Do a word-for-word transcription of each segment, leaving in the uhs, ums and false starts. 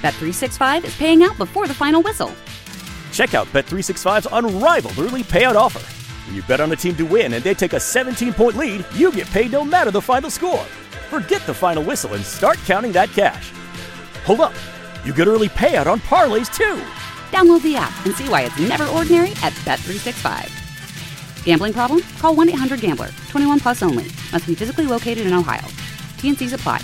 Bet three sixty-five is paying out before the final whistle. Check out Bet three sixty-five's unrivaled early payout offer. When you bet on a team to win and they take a seventeen-point lead, you get paid no matter the final score. Forget the final whistle and start counting that cash. Hold up. You get early payout on parlays, too. Download the app and see why it's never ordinary at Bet three sixty-five. Gambling problem? Call one eight hundred gambler. twenty-one plus only. Must be physically located in Ohio. T N Cs apply.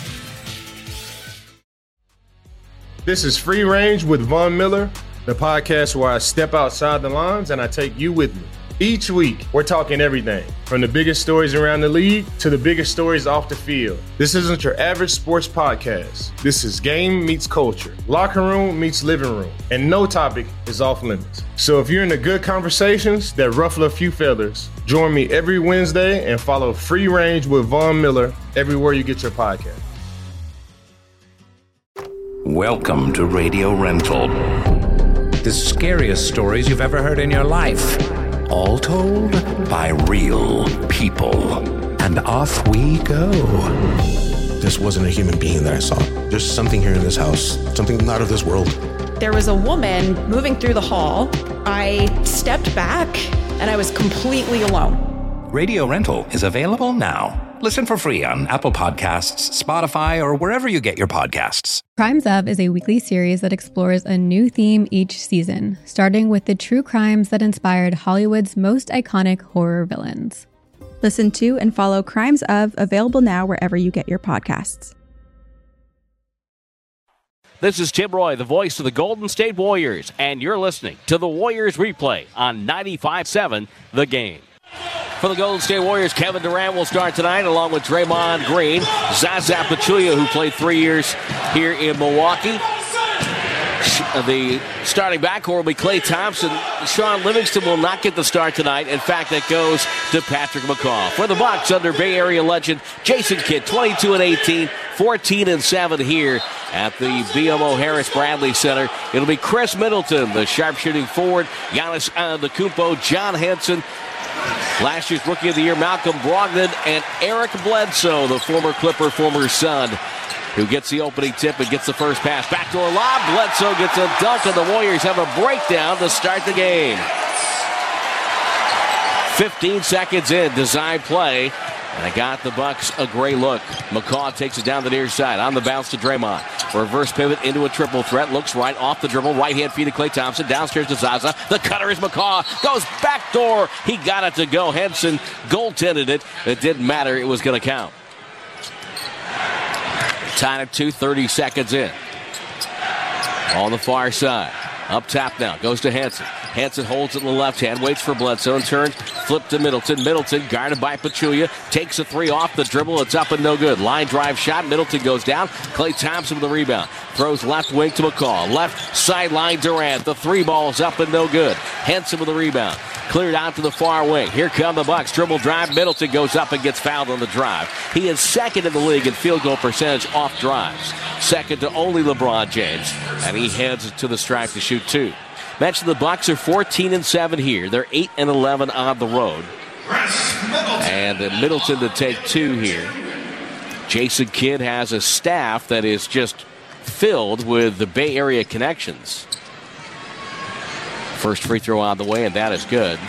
This is Free Range with Von Miller, the podcast where I step outside the lines and I take you with me. Each week, we're talking everything, from the biggest stories around the league to the biggest stories off the field. This isn't your average sports podcast. This is game meets culture, locker room meets living room, and no topic is off limits. So if you're into good conversations that ruffle a few feathers, join me every Wednesday and follow Free Range with Von Miller everywhere you get your podcast. Welcome to Radio Rental. The scariest stories you've ever heard in your life. All told by real people. And off we go. This wasn't a human being that I saw. There's something here in this house, something not of this world. There was a woman moving through the hall. I stepped back and I was completely alone. Radio Rental is available now. Listen for free on Apple Podcasts, Spotify, or wherever you get your podcasts. Crimes Of is a weekly series that explores a new theme each season, starting with the true crimes that inspired Hollywood's most iconic horror villains. Listen to and follow Crimes Of, available now wherever you get your podcasts. This is Tim Roy, the voice of the Golden State Warriors, and you're listening to the Warriors Replay on ninety-five seven The Game. For the Golden State Warriors, Kevin Durant will start tonight along with Draymond Green. Zaza Pachulia, who played three years here in Milwaukee. The starting backcourt will be Klay Thompson. Sean Livingston will not get the start tonight. In fact, that goes to Patrick McCaw. For the Bucks, under Bay Area legend Jason Kidd, twenty-two and eighteen, fourteen and seven here at the B M O Harris Bradley Center. It'll be Chris Middleton, the sharpshooting forward, Giannis Antetokounmpo, John Henson, last year's Rookie of the Year, Malcolm Brogdon, and Eric Bledsoe, the former Clipper, former Sun, who gets the opening tip and gets the first pass. Backdoor lob. Bledsoe gets a dunk, and the Warriors have a breakdown to start the game. fifteen seconds in, design play. And I got the Bucks a great look. McCaw takes it down the near side. On the bounce to Draymond. Reverse pivot into a triple threat. Looks right off the dribble. Right hand feed to Klay Thompson. Downstairs to Zaza. The cutter is McCaw. Goes backdoor. He got it to go. Henson goaltended it. It didn't matter. It was going to count. Tied at two, thirty seconds in. On the far side. Up top now. Goes to Henson. Henson holds it in the left hand, waits for Bledsoe, and turns, flip to Middleton. Middleton, guarded by Pachulia, takes a three off the dribble. It's up and no good. Line drive shot. Middleton goes down. Klay Thompson with the rebound. Throws left wing to McCaw. Left sideline Durant. The three ball's up and no good. Henson with the rebound. Cleared out to the far wing. Here come the Bucks. Dribble drive. Middleton goes up and gets fouled on the drive. He is second in the league in field goal percentage off drives. Second to only LeBron James. And he heads to the stripe to shoot two. Mentioned the Bucks are fourteen and seven here. They're eight and eleven on the road. And Middleton to take two here. Jason Kidd has a staff that is just filled with the Bay Area connections. First free throw on the way, and that is good.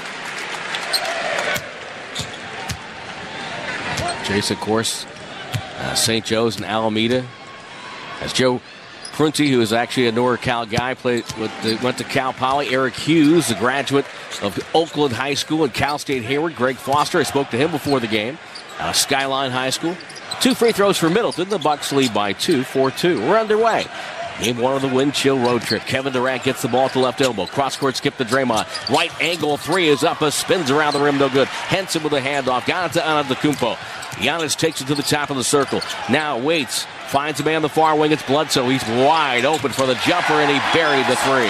Jason, of course, uh, Saint Joe's and Alameda. As Joe Prunty, who is actually a NorCal guy, played with the, went to Cal Poly. Eric Hughes, the graduate of Oakland High School and Cal State Hayward. Greg Foster, I spoke to him before the game. Uh, Skyline High School. Two free throws for Middleton. The Bucks lead by two, four two. We're underway. Game one of the wind chill road trip. Kevin Durant gets the ball at the left elbow. Cross court skip to Draymond. Right angle three is up. A spins around the rim. No good. Henson with a handoff. Got it to Antetokounmpo. Giannis takes it to the top of the circle. Now waits. Finds a man on the far wing. It's Bledsoe. He's wide open for the jumper, and he buried the three.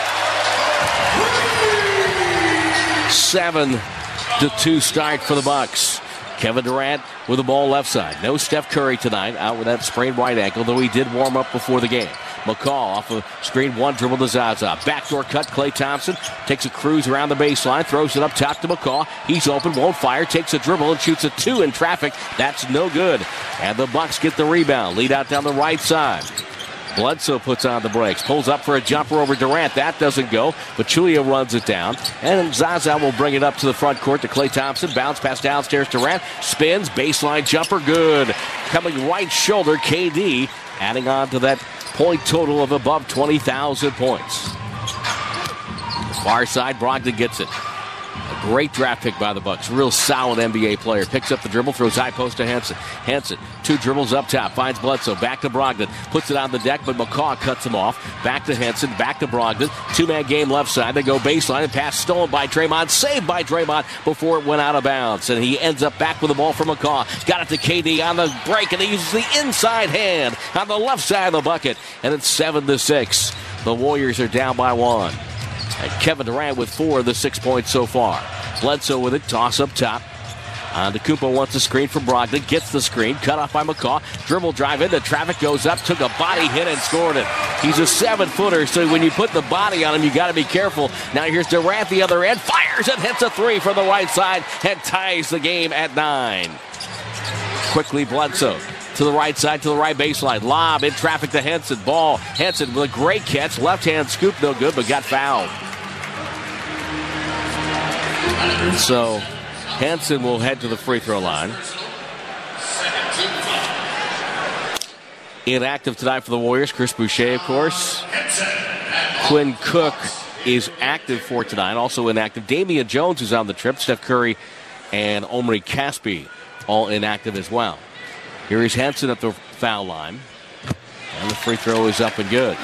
Seven to two start for the Bucks. Kevin Durant with the ball left side. No Steph Curry tonight, out with that sprained right ankle, though he did warm up before the game. McCaw off a screen one, dribble to Zaza. Backdoor cut, Klay Thompson takes a cruise around the baseline, throws it up top to McCaw. He's open, won't fire, takes a dribble and shoots a two in traffic. That's no good. And the Bucks get the rebound. Lead out down the right side. Bledsoe puts on the brakes, pulls up for a jumper over Durant. That doesn't go. Pachulia runs it down. And Zaza will bring it up to the front court to Klay Thompson. Bounce pass downstairs. Durant spins. Baseline jumper. Good. Coming right shoulder. K D adding on to that point total of above twenty thousand points. Far side. Brogdon gets it. A great draft pick by the Bucks. Real solid N B A player. Picks up the dribble, throws high post to Hansen. Hansen, two dribbles up top, finds Bledsoe. Back to Brogdon. Puts it on the deck, but McCaw cuts him off. Back to Hansen, back to Brogdon. Two-man game left side. They go baseline and pass stolen by Draymond. Saved by Draymond before it went out of bounds. And he ends up back with the ball for McCaw. Got it to K D on the break, and he uses the inside hand on the left side of the bucket. And it's seven to six. The Warriors are down by one. And Kevin Durant with four of the six points so far. Bledsoe with it, toss up top. Antetokounmpo wants the screen from Brogdon, gets the screen, cut off by McCaw. Dribble drive into traffic, goes up, took a body hit and scored it. He's a seven-footer, so when you put the body on him, you got to be careful. Now here's Durant the other end, fires and hits a three from the right side and ties the game at nine. Quickly Bledsoe to the right side, to the right baseline. Lob in traffic to Henson. Ball. Henson with a great catch. Left-hand scoop, no good, but got fouled. So Hansen will head to the free throw line. Inactive tonight for the Warriors. Chris Boucher, of course. Quinn Cook is active for tonight. Also inactive. Damian Jones is on the trip. Steph Curry and Omri Caspi all inactive as well. Here is Hansen at the foul line. And the free throw is up and good.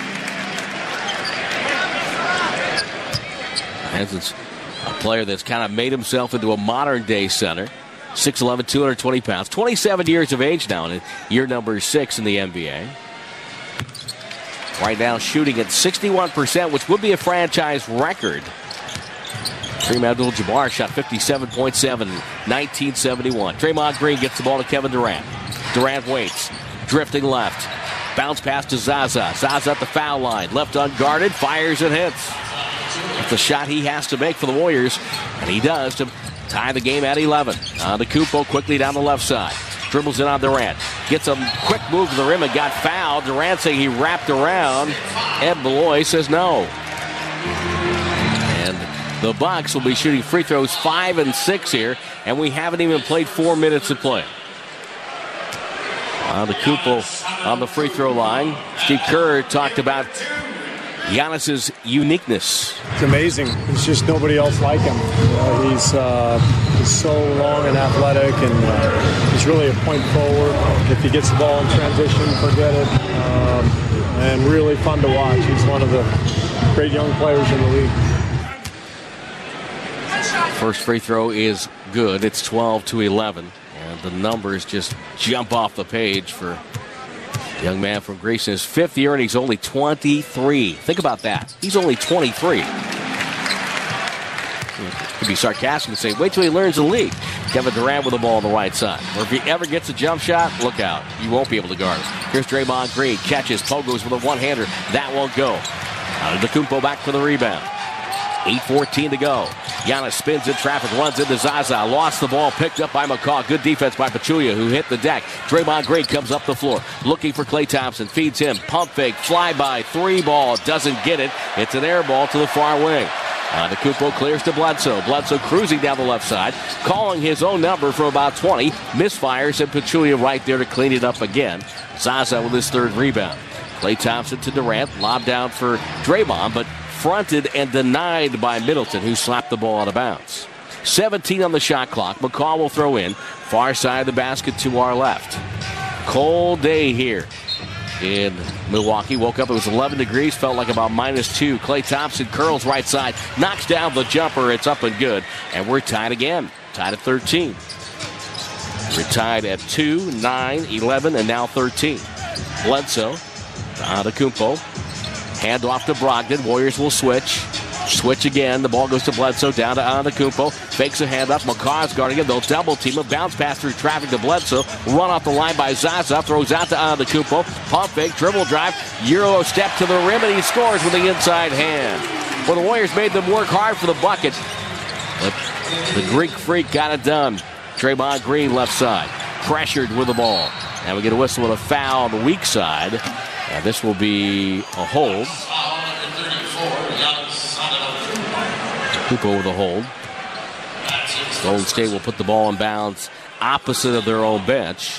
Hansen's a player that's kind of made himself into a modern-day center. six eleven, two hundred twenty pounds. twenty-seven years of age now, and year number six in the N B A. Right now shooting at sixty-one percent, which would be a franchise record. Kareem Abdul-Jabbar shot fifty-seven point seven in nineteen seventy-one. Draymond Green gets the ball to Kevin Durant. Durant waits. Drifting left. Bounce pass to Zaza. Zaza at the foul line. Left unguarded. Fires and hits. It's a shot he has to make for the Warriors, and he does to tie the game at eleven. Antetokounmpo quickly down the left side. Dribbles in on Durant. Gets a quick move to the rim and got fouled. Durant saying he wrapped around. Ed Malloy says no. And the Bucks will be shooting free throws five and six here, and we haven't even played four minutes of play. Antetokounmpo on the free throw line. Steve Kerr talked about Giannis's uniqueness. It's amazing. There's just nobody else like him. You know, he's uh, he's so long and athletic, and uh, he's really a point forward. If he gets the ball in transition, forget it. Um, and really fun to watch. He's one of the great young players in the league. First free throw is good. It's twelve to eleven. And the numbers just jump off the page for young man from Greece in his fifth year, and he's only twenty-three. Think about that. He's only twenty-three. Could be sarcastic and say, wait till he learns the league. Kevin Durant with the ball on the right side. Or if he ever gets a jump shot, look out. You won't be able to guard him. Here's Draymond Green. Catches, pogos with a one-hander. That won't go. Antetokounmpo back for the rebound. eight fourteen to go. Giannis spins in traffic, runs into Zaza. Lost the ball, picked up by McCaw. Good defense by Pachulia, who hit the deck. Draymond Green comes up the floor, looking for Klay Thompson. Feeds him, pump fake, fly-by, three ball. Doesn't get it. It's an air ball to the far wing. Antetokounmpo clears to Bledsoe. Bledsoe cruising down the left side, calling his own number from about twenty. Misfires, and Pachulia right there to clean it up again. Zaza with his third rebound. Klay Thompson to Durant. Lob down for Draymond, but fronted and denied by Middleton, who slapped the ball out of bounds. seventeen on the shot clock. McCaw will throw in. Far side of the basket to our left. Cold day here in Milwaukee. Woke up, it was eleven degrees, felt like about minus two. Klay Thompson curls right side, knocks down the jumper. It's up and good. And we're tied again. Tied at thirteen. We're tied at two, nine, eleven, and now thirteen. Bledsoe, Antetokounmpo. Hand off to Brogdon. Warriors will switch. Switch again. The ball goes to Bledsoe. Down to Antetokounmpo. Fakes a hand up. McCaw's guarding him. They'll double team him. Bounce pass through traffic to Bledsoe. Run off the line by Zaza. Throws out to Antetokounmpo. Pump fake. Dribble drive. Euro step to the rim, and he scores with the inside hand. Well, the Warriors made them work hard for the bucket. But the Greek Freak got it done. Draymond Green left side. Pressured with the ball. And we get a whistle with a foul on the weak side. And this will be a hold. Kupo with a hold. Golden State will put the ball in bounds opposite of their own bench.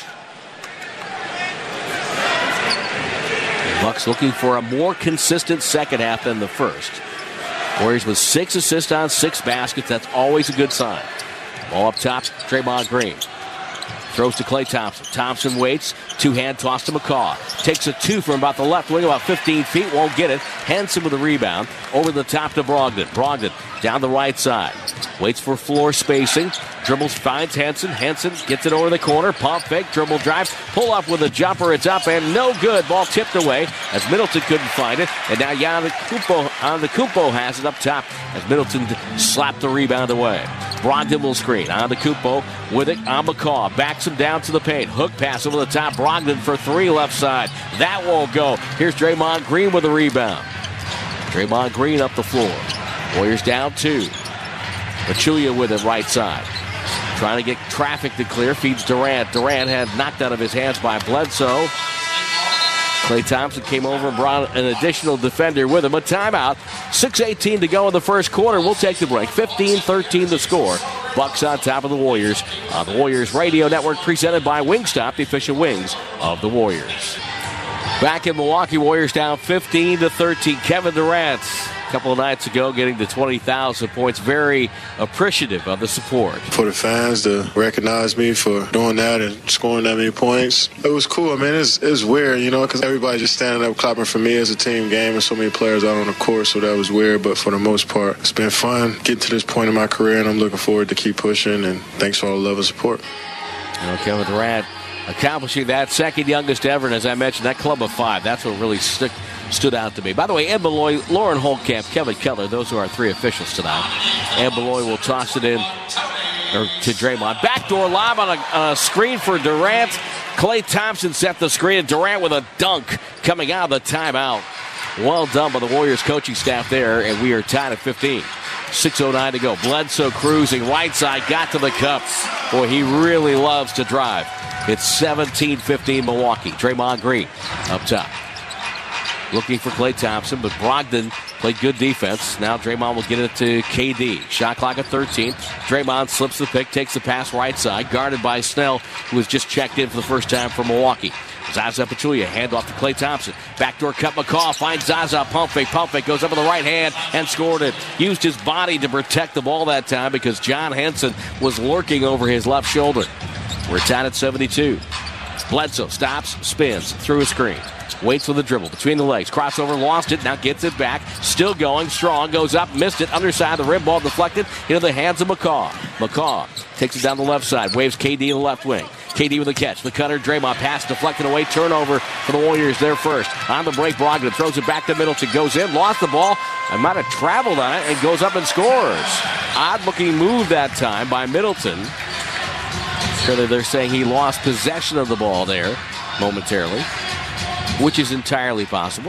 The Bucks looking for a more consistent second half than the first. Warriors with six assists on six baskets. That's always a good sign. Ball up top, Draymond Green. Throws to Klay Thompson. Thompson waits. Two-hand toss to McCaw. Takes a two from about the left wing, about fifteen feet. Won't get it. Henson with a rebound. Over the top to Brogdon. Brogdon down the right side. Waits for floor spacing. Dribbles, finds Henson. Henson gets it over the corner. Pump fake, dribble drives. Pull up with a jumper. It's up and no good. Ball tipped away as Middleton couldn't find it. And now Antetokounmpo, Antetokounmpo has it up top as Middleton slapped the rebound away. Brogdon will screen. Antetokounmpo with it on McCaw. Backs him down to the paint. Hook pass over the top. Brogdon for three left side. That won't go. Here's Draymond Green with a rebound. Draymond Green up the floor. Warriors down two. Pachulia with it right side. Trying to get traffic to clear. Feeds Durant. Durant had knocked out of his hands by Bledsoe. Klay Thompson came over and brought an additional defender with him. A timeout. six eighteen to go in the first quarter. We'll take the break. fifteen thirteen the score. Bucks on top of the Warriors on the Warriors Radio Network, presented by Wingstop, the official wings of the Warriors. Back in Milwaukee, Warriors down fifteen to thirteen. Kevin Durant, a couple of nights ago, getting to twenty thousand points. Very appreciative of the support. For the fans to recognize me for doing that and scoring that many points, it was cool. I mean, it's, it's weird, you know, because everybody just standing up clapping for me as a team game and so many players out on the court, so that was weird. But for the most part, it's been fun getting to this point in my career, and I'm looking forward to keep pushing, and thanks for all the love and support. You know, Kevin Durant accomplishing that, second youngest ever, and as I mentioned, that club of five, that's what really stuck. Stood out to me. By the way, Ed Malloy, Lauren Holtkamp, Kevin Keller, those are our three officials tonight. Ed Malloy will toss it in or to Draymond. Backdoor lob on a, on a screen for Durant. Klay Thompson set the screen, and Durant with a dunk coming out of the timeout. Well done by the Warriors coaching staff there, and we are tied at fifteen. six oh nine to go. Bledsoe cruising right side, got to the cup. Boy, he really loves to drive. It's seventeen fifteen Milwaukee. Draymond Green up top. Looking for Klay Thompson, but Brogdon played good defense. Now Draymond will get it to K D. Shot clock at thirteen. Draymond slips the pick, takes the pass right side, guarded by Snell, who has just checked in for the first time for Milwaukee. Zaza Pachulia, hand off to Klay Thompson. Backdoor cut, McCaw finds Zaza, pump fake, pump fake, goes up with the right hand and scored it. Used his body to protect the ball that time because John Henson was lurking over his left shoulder. We're tied at seventy-two. Bledsoe stops, spins, through a screen. Waits for the dribble between the legs. Crossover, lost it. Now gets it back. Still going strong. Goes up, missed it. Underside of the rim. Ball deflected into the hands of McCaw. McCaw takes it down the left side. Waves K D in the left wing. K D with the catch. The cutter, Draymond. Pass deflected away. Turnover for the Warriors there first. On the break, Brogdon throws it back to Middleton. Goes in. Lost the ball. And might have traveled on it and goes up and scores. Odd-looking move that time by Middleton. Clearly they're saying he lost possession of the ball there momentarily, which is entirely possible.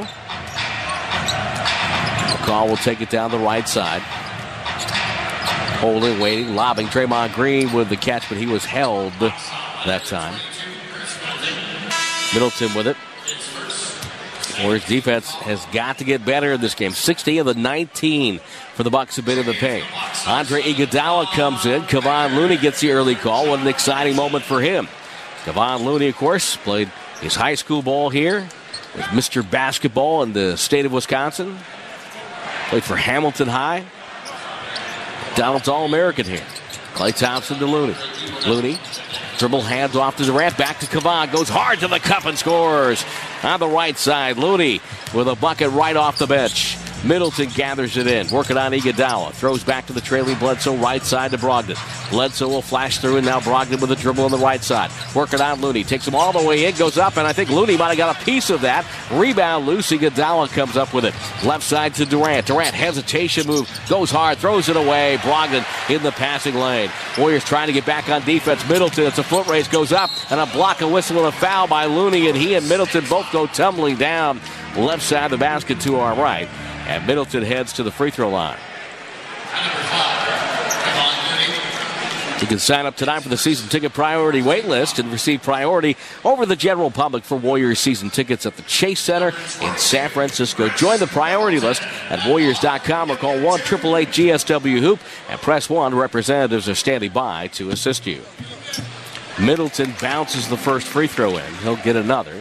McCaw will take it down the right side. Holding, waiting, lobbing. Draymond Green with the catch, but he was held that time. Middleton with it. Warriors defense has got to get better in this game. sixty of the nineteen for the Bucks have been in the paint. Andre Iguodala comes in. Kevon Looney gets the early call. What an exciting moment for him. Kevon Looney, of course, played his high school ball here. Was Mister Basketball in the state of Wisconsin. Played for Hamilton High. Donald's All-American here. Klay Thompson to Looney. Looney, dribble, hands off to Durant. Back to Kevon. Goes hard to the cup and scores. On the right side, Looney with a bucket right off the bench. Middleton gathers it in. Working on Iguodala. Throws back to the trailing Bledsoe. Right side to Brogdon. Bledsoe will flash through, and now Brogdon with a dribble on the right side. Working on Looney. Takes him all the way in. Goes up, and I think Looney might have got a piece of that. Rebound loose. Iguodala comes up with it. Left side to Durant. Durant, hesitation move. Goes hard. Throws it away. Brogdon in the passing lane. Warriors trying to get back on defense. Middleton, it's a foot race. Goes up, and a block, a whistle, and a foul by Looney, and he and Middleton both go tumbling down. Left side of the basket to our right. And Middleton heads to the free throw line. You can sign up tonight for the season ticket priority wait list and receive priority over the general public for Warriors season tickets at the Chase Center in San Francisco. Join the priority list at Warriors dot com or call one eight eight eight G S W Hoop and press one. Representatives are standing by to assist you. Middleton bounces the first free throw in. He'll get another.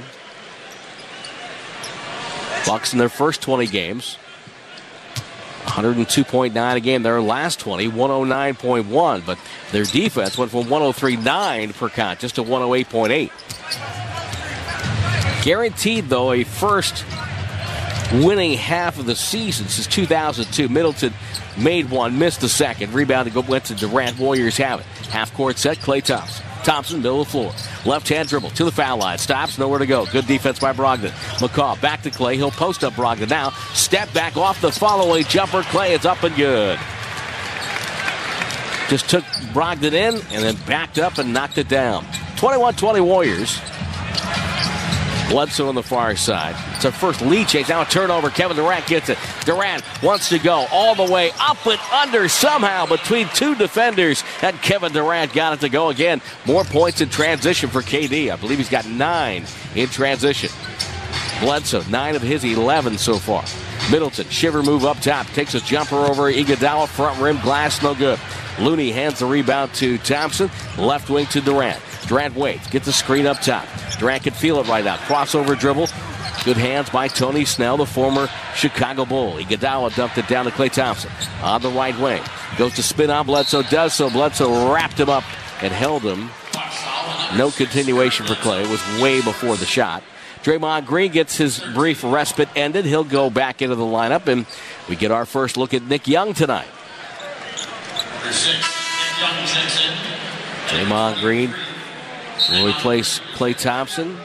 Bucks in their first twenty games, one oh two point nine a game. Their last twenty, one oh nine point one. But their defense went from one oh three point nine per contest to one oh eight point eight. Guaranteed, though, a first winning half of the season since two thousand two. Middleton made one, missed the second. Rebound went to Durant. Warriors have it. Half court set, Klay Thompson. Thompson, middle of the floor. Left-hand dribble to the foul line. Stops, nowhere to go. Good defense by Brogdon. McCaw back to Klay. He'll post up Brogdon now. Step back off the follow-away jumper. Klay is up and good. Just took Brogdon in and then backed up and knocked it down. twenty-one twenty Warriors. Bledsoe on the far side. It's a first lead chase. Now a turnover. Kevin Durant gets it. Durant wants to go all the way up and under somehow between two defenders. And Kevin Durant got it to go again. More points in transition for K D. I believe he's got nine in transition. Bledsoe, nine of his eleven so far. Middleton, shiver move up top. Takes a jumper over Iguodala. Front rim glass, no good. Looney hands the rebound to Thompson. Left wing to Durant. Durant waits. Gets the screen up top. Durant can feel it right now. Crossover dribble. Good hands by Tony Snell, the former Chicago Bull. Iguodala dumped it down to Klay Thompson on the right wing. Goes to spin on Bledsoe. Does so. Bledsoe wrapped him up and held him. No continuation for Klay. It was way before the shot. Draymond Green gets his brief respite ended. He'll go back into the lineup, and we get our first look at Nick Young tonight. Draymond Green will replace Klay Thompson.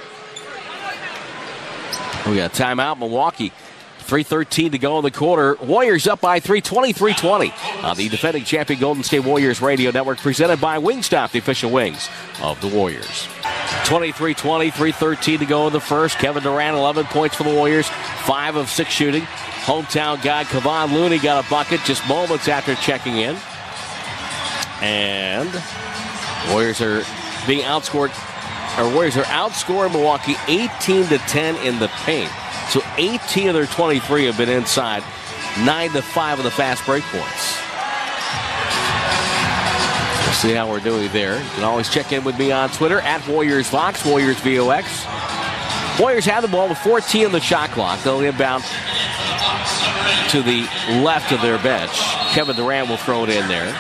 We got a timeout, Milwaukee. three thirteen to go in the quarter. Warriors up by three, twenty-three twenty on the defending champion Golden State Warriors Radio Network, presented by Wingstop, the official wings of the Warriors. twenty-three twenty, three thirteen to go in the first. Kevin Durant, eleven points for the Warriors, five of six shooting. Hometown guy Kevon Looney got a bucket just moments after checking in. And Warriors are being outscored, or Warriors are outscoring Milwaukee eighteen to ten in the paint. So eighteen of their twenty-three have been inside, nine to five of the fast break points. We'll see how we're doing there. You can always check in with me on Twitter at WarriorsVox, Warriors V O X. Warriors have the ball with fourteen on the shot clock. They'll inbound to the left of their bench. Kevin Durant will throw it in there.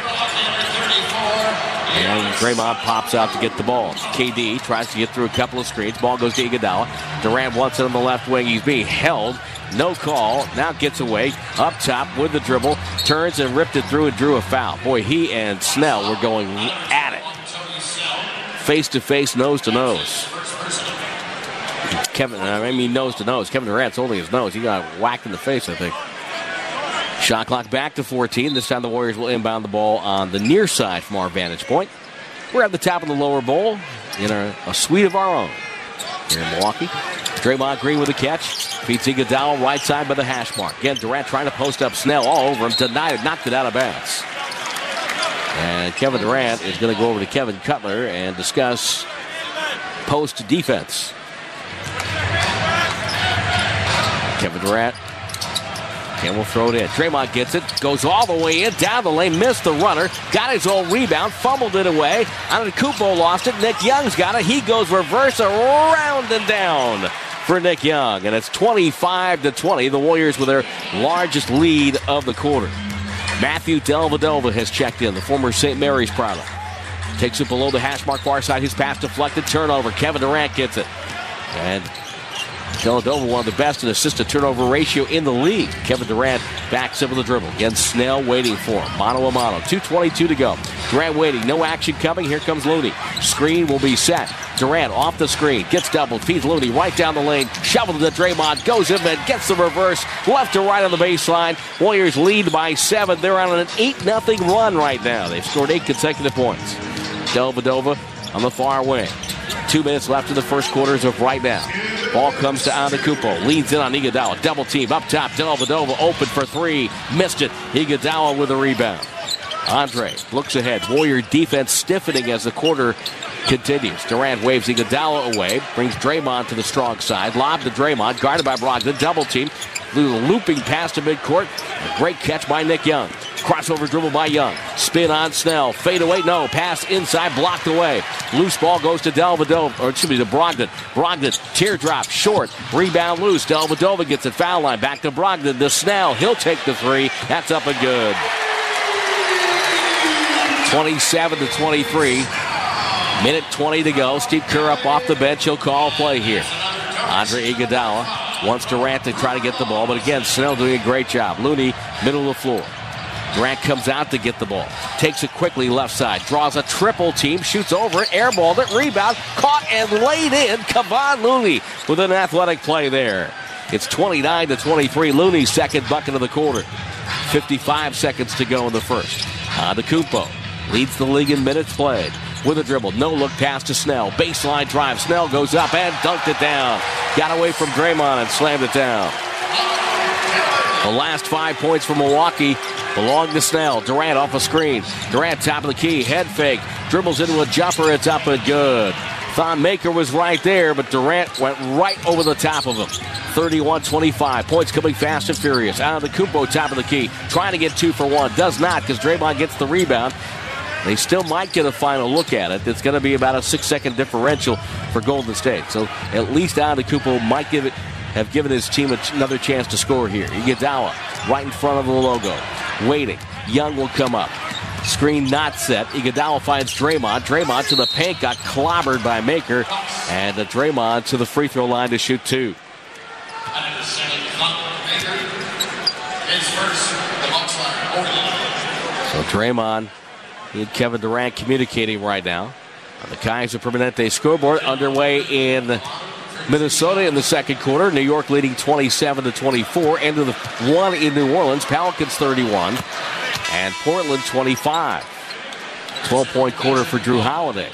And Draymond pops out to get the ball. K D tries to get through a couple of screens. Ball goes to Iguodala. Durant wants it on the left wing. He's being held. No call. Now gets away. Up top with the dribble. Turns and ripped it through and drew a foul. Boy, he and Snell were going at it. Face to face, nose to nose. Kevin, I mean nose to nose. Kevin Durant's holding his nose. He got whacked in the face, I think. Shot clock back to fourteen. This time the Warriors will inbound the ball on the near side from our vantage point. We're at the top of the lower bowl in a, a suite of our own here in Milwaukee. Draymond Green with a catch. Feeds Iguodala right side by the hash mark. Again, Durant trying to post up Snell all over him. Denied it, knocked it out of bounds. And Kevin Durant is going to go over to Kevin Cutler and discuss post defense. Kevin Durant. And we'll throw it in. Draymond gets it. Goes all the way in. Down the lane. Missed the runner. Got his own rebound. Fumbled it away. Antetokounmpo lost it. Nick Young's got it. He goes reverse around and down for Nick Young. And it's twenty-five to twenty. The Warriors with their largest lead of the quarter. Matthew Dellavedova has checked in. The former Saint Mary's product. Takes it below the hash mark far side. His pass deflected. Turnover. Kevin Durant gets it. And Dellavedova, one of the best in assist to turnover ratio in the league. Kevin Durant backs up with the dribble. Again, Snell waiting for him. Mano a mano. two twenty-two to go. Durant waiting. No action coming. Here comes Looney. Screen will be set. Durant off the screen. Gets doubled. Feeds Looney right down the lane. Shoveled to Draymond. Goes in and gets the reverse. Left to right on the baseline. Warriors lead by seven. They're on an eight nothing run right now. They've scored eight consecutive points. Dellavedova on the far wing. Two minutes left in the first quarter as of right now. Ball comes to Antetokounmpo. Leans in on Iguodala. Double team up top. Dellavedova open for three. Missed it. Iguodala with a rebound. Andre looks ahead. Warrior defense stiffening as the quarter continues. Durant waves Iguodala away, brings Draymond to the strong side. Lob to Draymond, guarded by Brogdon. Double team. Little looping pass to midcourt. A great catch by Nick Young. Crossover dribble by Young. Spin on Snell. Fade away. No. Pass inside. Blocked away. Loose ball goes to Dellavedova. Or excuse me, to Brogdon. Brogdon. Teardrop. Short. Rebound loose. Dellavedova gets it. Foul line. Back to Brogdon. To Snell. He'll take the three. That's up and good. twenty-seven to twenty-three. Minute twenty to go. Steve Kerr up off the bench. He'll call a play here. Andre Iguodala wants Durant to try to get the ball, but again, Snell doing a great job. Looney, middle of the floor. Durant comes out to get the ball. Takes it quickly left side. Draws a triple team. Shoots over it. Airballed it. Rebound. Caught and laid in. Kevon Looney with an athletic play there. It's twenty-nine to twenty-three. Looney's second bucket of the quarter. fifty-five seconds to go in the first. Antetokounmpo leads the league in minutes played. With a dribble, no look pass to Snell. Baseline drive. Snell goes up and dunked it down. Got away from Draymond and slammed it down. The last five points for Milwaukee belong to Snell. Durant off a screen. Durant top of the key. Head fake. Dribbles into a jumper. It's up and good. Thon Maker was right there, but Durant went right over the top of him. thirty-one twenty-five. Points coming fast and furious. Antetokounmpo top of the key. Trying to get two for one. Does not because Draymond gets the rebound. They still might get a final look at it. It's going to be about a six-second differential for Golden State. So at least Antetokounmpo might give it, have given his team another chance to score here. Iguodala right in front of the logo. Waiting. Young will come up. Screen not set. Iguodala finds Draymond. Draymond to the paint. Got clobbered by Maker. And the Draymond to the free throw line to shoot two. So Draymond and Kevin Durant communicating right now on the Kaiser Permanente scoreboard. Underway in Minnesota in the second quarter. New York leading twenty-seven to twenty-four. End of the one in New Orleans. Pelicans thirty-one and Portland twenty-five. twelve-point quarter for Drew Holiday.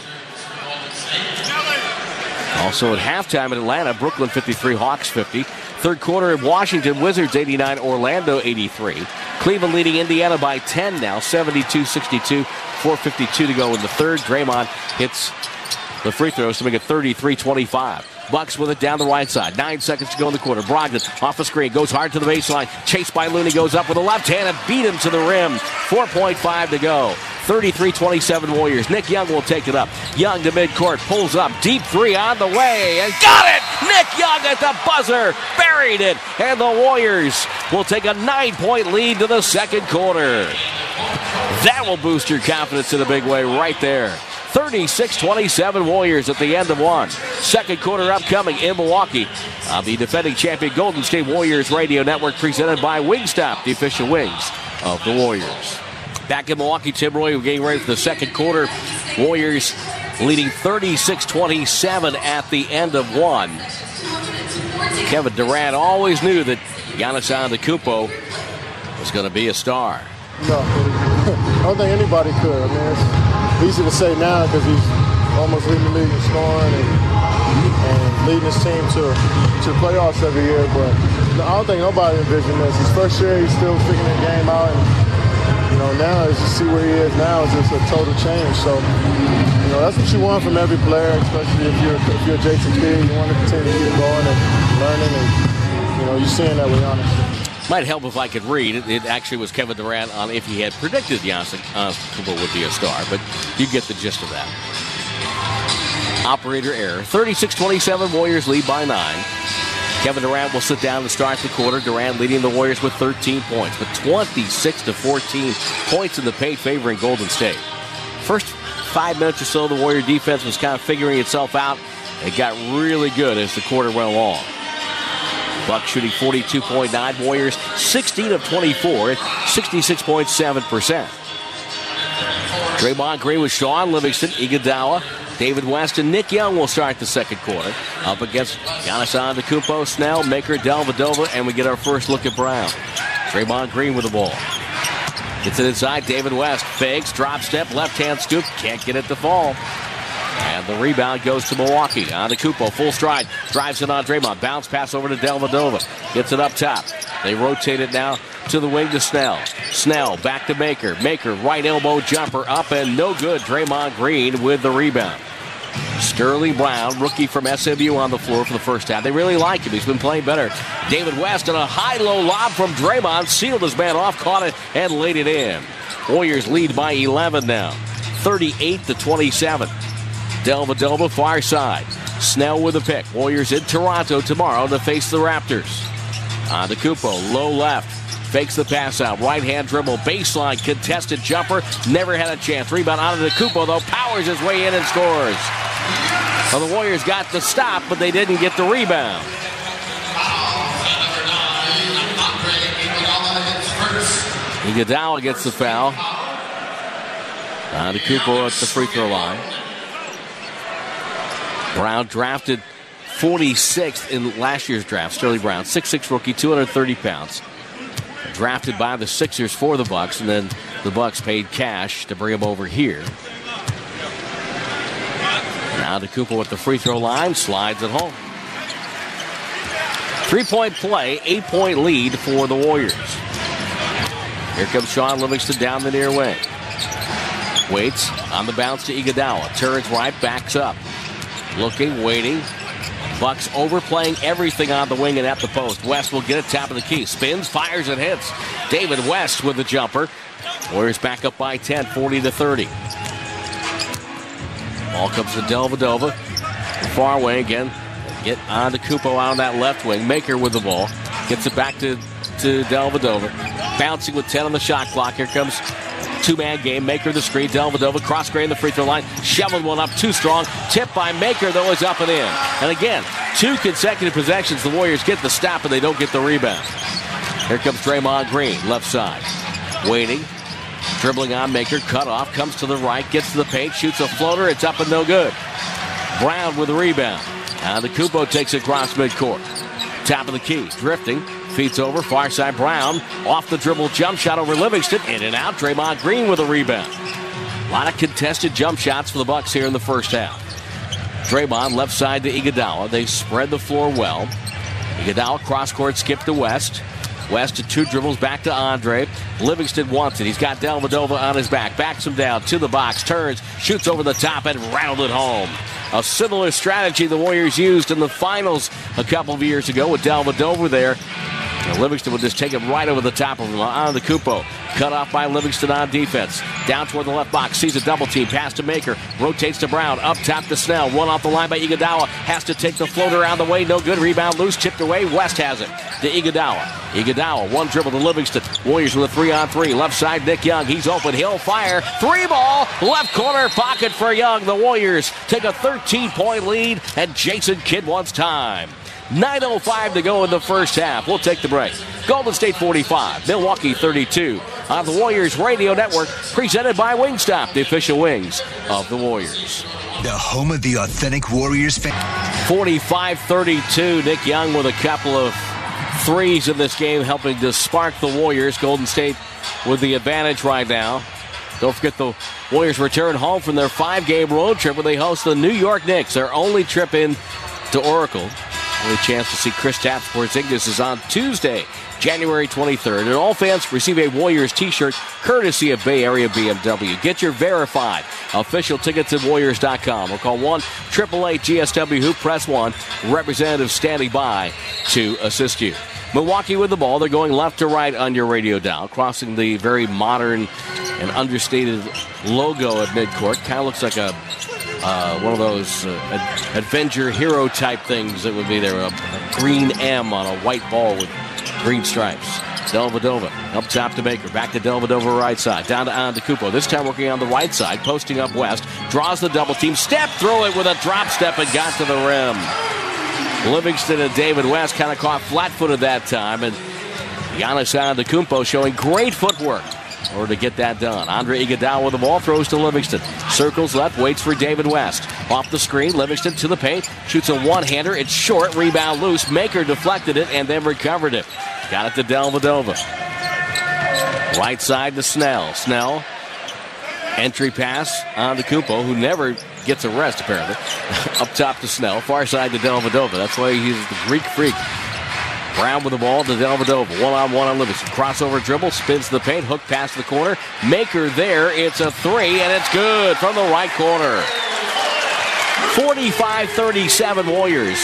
Also at halftime in Atlanta, Brooklyn fifty-three, Hawks fifty. Third quarter in Washington, Wizards eighty-nine, Orlando eighty-three. Cleveland leading Indiana by ten now, seventy-two sixty-two. four fifty-two to go in the third. Draymond hits the free throws to make it thirty-three twenty-five. Bucks with it down the right side. Nine seconds to go in the quarter. Brogdon off the screen. Goes hard to the baseline. Chased by Looney. Goes up with the left hand and beat him to the rim. four point five to go. thirty-three twenty-seven Warriors. Nick Young will take it up. Young to midcourt. Pulls up. Deep three on the way. And got it! Nick Young at the buzzer. Buried it. And the Warriors will take a nine-point lead to the second quarter. That will boost your confidence in a big way right there. thirty-six twenty-seven Warriors at the end of one. Second quarter upcoming in Milwaukee. Uh, the defending champion Golden State Warriors Radio Network presented by Wingstop, the official wings of the Warriors. Back in Milwaukee, Tim Roye, we're getting ready for the second quarter. Warriors leading thirty-six twenty-seven at the end of one. Kevin Durant always knew that Giannis Antetokounmpo was going to be a star. No, I don't think anybody could. I mean, it's easy to say now because he's almost leading the league in scoring and, and leading his team to to playoffs every year. But no, I don't think nobody envisioned this. His first year, he's still figuring the game out. And, you know, now as you see where he is now, it's just a total change. So, you know, that's what you want from every player, especially if you're if you're Jason Kidd. You want to continue to keep going and learning, and you know, you're seeing that with Giannis. Might help if I could read. It, it actually was Kevin Durant on if he had predicted Giannis Antetokounmpo would be a star, but you get the gist of that. Operator error. thirty-six twenty-seven, Warriors lead by nine. Kevin Durant will sit down to start the quarter. Durant leading the Warriors with thirteen points, but twenty-six to fourteen points in the paint favoring Golden State. First five minutes or so, the Warrior defense was kind of figuring itself out. It got really good as the quarter went along. Bucks shooting forty-two point nine. Warriors sixteen of twenty-four, sixty-six point seven percent. Draymond Green with Sean Livingston, Iguodala, David West, and Nick Young will start the second quarter. Up against Giannis Antetokounmpo, Snell, Maker, Dellavedova, and we get our first look at Brown. Draymond Green with the ball. Gets it inside, David West fakes, drop step, left-hand scoop, can't get it to fall. And the rebound goes to Milwaukee. Antetokounmpo, full stride, drives it on Draymond. Bounce pass over to Dellavedova. Gets it up top. They rotate it now to the wing to Snell. Snell back to Maker. Maker, right elbow jumper up and no good. Draymond Green with the rebound. Sterling Brown, rookie from S M U on the floor for the first half. They really like him. He's been playing better. David West on a high-low lob from Draymond. Sealed his man off, caught it, and laid it in. Warriors lead by eleven now. thirty-eight to twenty-seven. Dellavedova far side. Snell with a pick. Warriors in Toronto tomorrow to face the Raptors. Antetokounmpo, low left. Fakes the pass out. Right hand dribble. Baseline contested jumper. Never had a chance. Rebound Antetokounmpo, though. Powers his way in and scores. Well, the Warriors got the stop, but they didn't get the rebound. Iguodala gets the foul. Antetokounmpo at the free throw line. Brown drafted forty-sixth in last year's draft. Sterling Brown, six foot six rookie, two hundred thirty pounds. Drafted by the Sixers for the Bucks, and then the Bucks paid cash to bring him over here. Now Antetokounmpo at the free throw line, slides it home. Three-point play, eight-point lead for the Warriors. Here comes Sean Livingston down the near wing. Waits on the bounce to Iguodala. Turns right, backs up. Looking, waiting. Bucks overplaying everything on the wing and at the post. West will get it, top of the key. Spins, fires, and hits. David West with the jumper. Warriors back up by ten, forty to thirty. Ball comes to Dellavedova. Far wing again. Get on to Kupo out on that left wing. Maker with the ball. Gets it back to, to Dellavedova. Bouncing with ten on the shot clock. Here comes two-man game. Maker the screen. Dellavedova cross-grain the free throw line. Shoveled one up too strong. Tipped by Maker, though, is up and in. And again, two consecutive possessions. The Warriors get the stop, and they don't get the rebound. Here comes Draymond Green, left side. Waiting. Dribbling on Maker. Cut off. Comes to the right. Gets to the paint. Shoots a floater. It's up and no good. Brown with the rebound. Now the Kupo takes it across midcourt. Top of the key. Drifting. Feeds over. Far side Brown. Off the dribble. Jump shot over Livingston. In and out. Draymond Green with a rebound. A lot of contested jump shots for the Bucks here in the first half. Draymond left side to Iguodala. They spread the floor well. Iguodala cross court skip to West. West to two dribbles back to Andre. Livingston wants it. He's got Dellavedova on his back. Backs him down to the box. Turns. Shoots over the top and rattled it home. A similar strategy the Warriors used in the finals a couple of years ago with Dellavedova there. And Livingston would just take it right over the top of him on the Kupo. Cut off by Livingston on defense. Down toward the left box. Sees a double team. Pass to Maker. Rotates to Brown. Up top to Snell. One off the line by Iguodala. Has to take the floater out of the way. No good. Rebound loose. Chipped away. West has it to Iguodala. Iguodala. One dribble to Livingston. Warriors with a three on three. Left side Nick Young. He's open. He'll fire. Three ball. Left corner pocket for Young. The Warriors take a thirteen-point lead. And Jason Kidd wants time. nine oh five to go in the first half. We'll take the break. Golden State forty-five, Milwaukee thirty-two on the Warriors Radio Network, presented by Wingstop, the official wings of the Warriors. The home of the authentic Warriors fan. forty-five thirty-two, Nick Young with a couple of threes in this game, helping to spark the Warriors. Golden State with the advantage right now. Don't forget the Warriors return home from their five-game road trip where they host the New York Knicks, their only trip in to Oracle. Only chance to see Kristaps Porzingis is on Tuesday, January twenty-third. And all fans receive a Warriors t-shirt courtesy of Bay Area B M W. Get your verified official tickets at Warriors dot com or call one eight eight eight G S W Hoop. Press one. Representative standing by to assist you. Milwaukee with the ball. They're going left to right on your radio dial, crossing the very modern and understated logo at midcourt. Kind of looks like a Uh, one of those uh, ad- Avenger hero type things that would be there. A, a green M on a white ball with green stripes. Dellavedova up top to Baker. Back to Dellavedova right side. Down to Antetokounmpo. This time working on the right side. Posting up West. Draws the double team. Step through it with a drop step and got to the rim. Livingston and David West kind of caught flat-footed that time. And Giannis Antetokounmpo showing great footwork in order to get that done. Andre Iguodala with the ball, throws to Livingston. Circles left, waits for David West. Off the screen, Livingston to the paint. Shoots a one-hander. It's short. Rebound loose. Maker deflected it and then recovered it. Got it to Dellavedova. Right side to Snell. Snell. Entry pass on the Kupo, who never gets a rest, apparently. Up top to Snell. Far side to Dellavedova. That's why he's the Greek freak. Brown with the ball to Dellavedova. One-on-one on Livingston. Crossover dribble, spins the paint, hook past the corner. Maker there. It's a three, and it's good from the right corner. forty-five thirty-seven Warriors.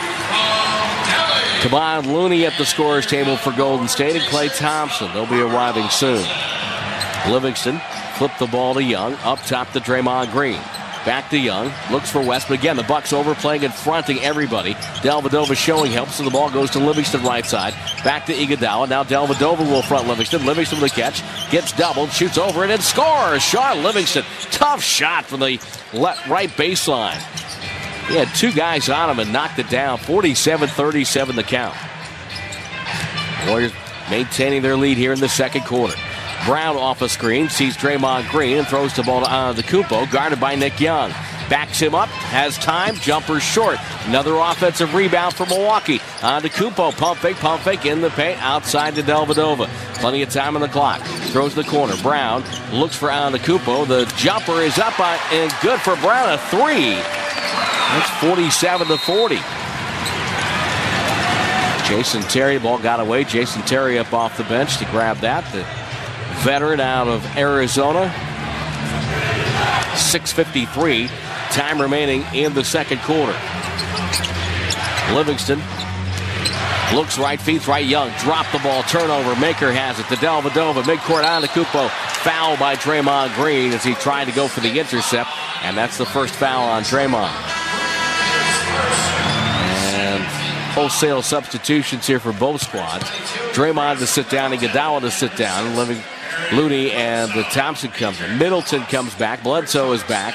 Kevon Looney at the scorer's table for Golden State, and Klay Thompson. They'll be arriving soon. Livingston flipped the ball to Young. Up top to Draymond Green. Back to Young. Looks for West, but again, the Bucks overplaying and fronting everybody. Dellavedova showing help, so the ball goes to Livingston right side. Back to Iguodala. Now Dellavedova will front Livingston. Livingston with the catch. Gets doubled, shoots over it, and scores. Sean Livingston. Tough shot from the left, right baseline. He had two guys on him and knocked it down. forty-seven thirty-seven the count. Warriors maintaining their lead here in the second quarter. Brown off a screen, sees Draymond Green and throws the ball to Antetokounmpo, guarded by Nick Young. Backs him up, has time, jumper short. Another offensive rebound for Milwaukee. Antetokounmpo, pump fake, pump fake in the paint, outside to Dellavedova. Plenty of time on the clock. Throws the corner. Brown looks for Antetokounmpo. The jumper is up and good for Brown, a three. That's forty-seven to forty. Jason Terry, ball got away. Jason Terry up off the bench to grab that. The veteran out of Arizona. six fifty-three, time remaining in the second quarter. Livingston looks right, feeds right. Young drop the ball, turnover. Maker has it to Dellavedova. Midcourt Antetokounmpo. Foul by Draymond Green as he tried to go for the intercept, and that's the first foul on Draymond. And wholesale substitutions here for both squads. Draymond to sit down, Iguodala to sit down. Living Looney and the Thompson comes in. Middleton comes back. Bledsoe is back.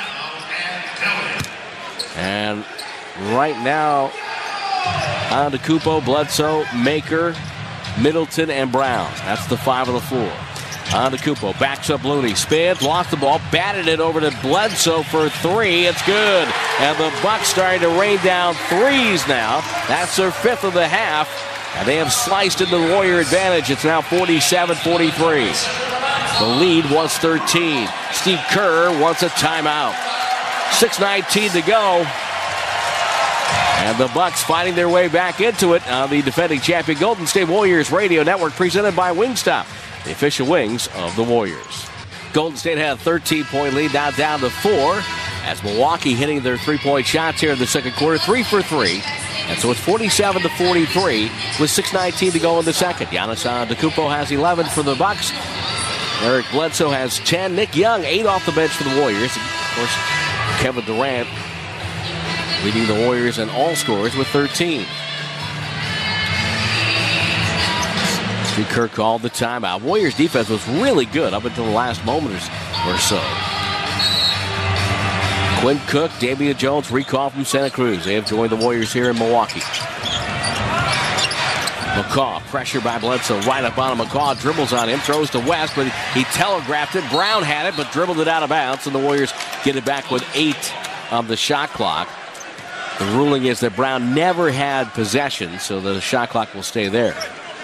And right now, Antetokounmpo, Bledsoe, Maker, Middleton, and Brown. That's the five on the floor. Antetokounmpo backs up Looney. Spins, lost the ball, batted it over to Bledsoe for three. It's good. And the Bucks starting to rain down threes now. That's their fifth of the half. And they have sliced into the Warrior advantage. It's now forty-seven forty-three. The lead was thirteen. Steve Kerr wants a timeout. six nineteen to go. And the Bucks fighting their way back into it on the defending champion Golden State Warriors Radio Network, presented by Wingstop, the official wings of the Warriors. Golden State had a thirteen-point lead, now down to four, as Milwaukee hitting their three-point shots here in the second quarter, three for three. And so it's forty-seven to forty-three with six nineteen to go in the second. Giannis Antetokounmpo has eleven for the Bucks. Eric Bledsoe has ten. Nick Young, eight off the bench for the Warriors. Of course, Kevin Durant leading the Warriors in all scores with thirteen. Steve Kerr called the timeout. Warriors defense was really good up until the last moment or so. Quinn Cook, Damian Jones, recall from Santa Cruz. They have joined the Warriors here in Milwaukee. McCaw, pressure by Bledsoe, right up on him. McCaw dribbles on him, throws to West, but he telegraphed it. Brown had it, but dribbled it out of bounds, and the Warriors get it back with eight on the shot clock. The ruling is that Brown never had possession, so the shot clock will stay there.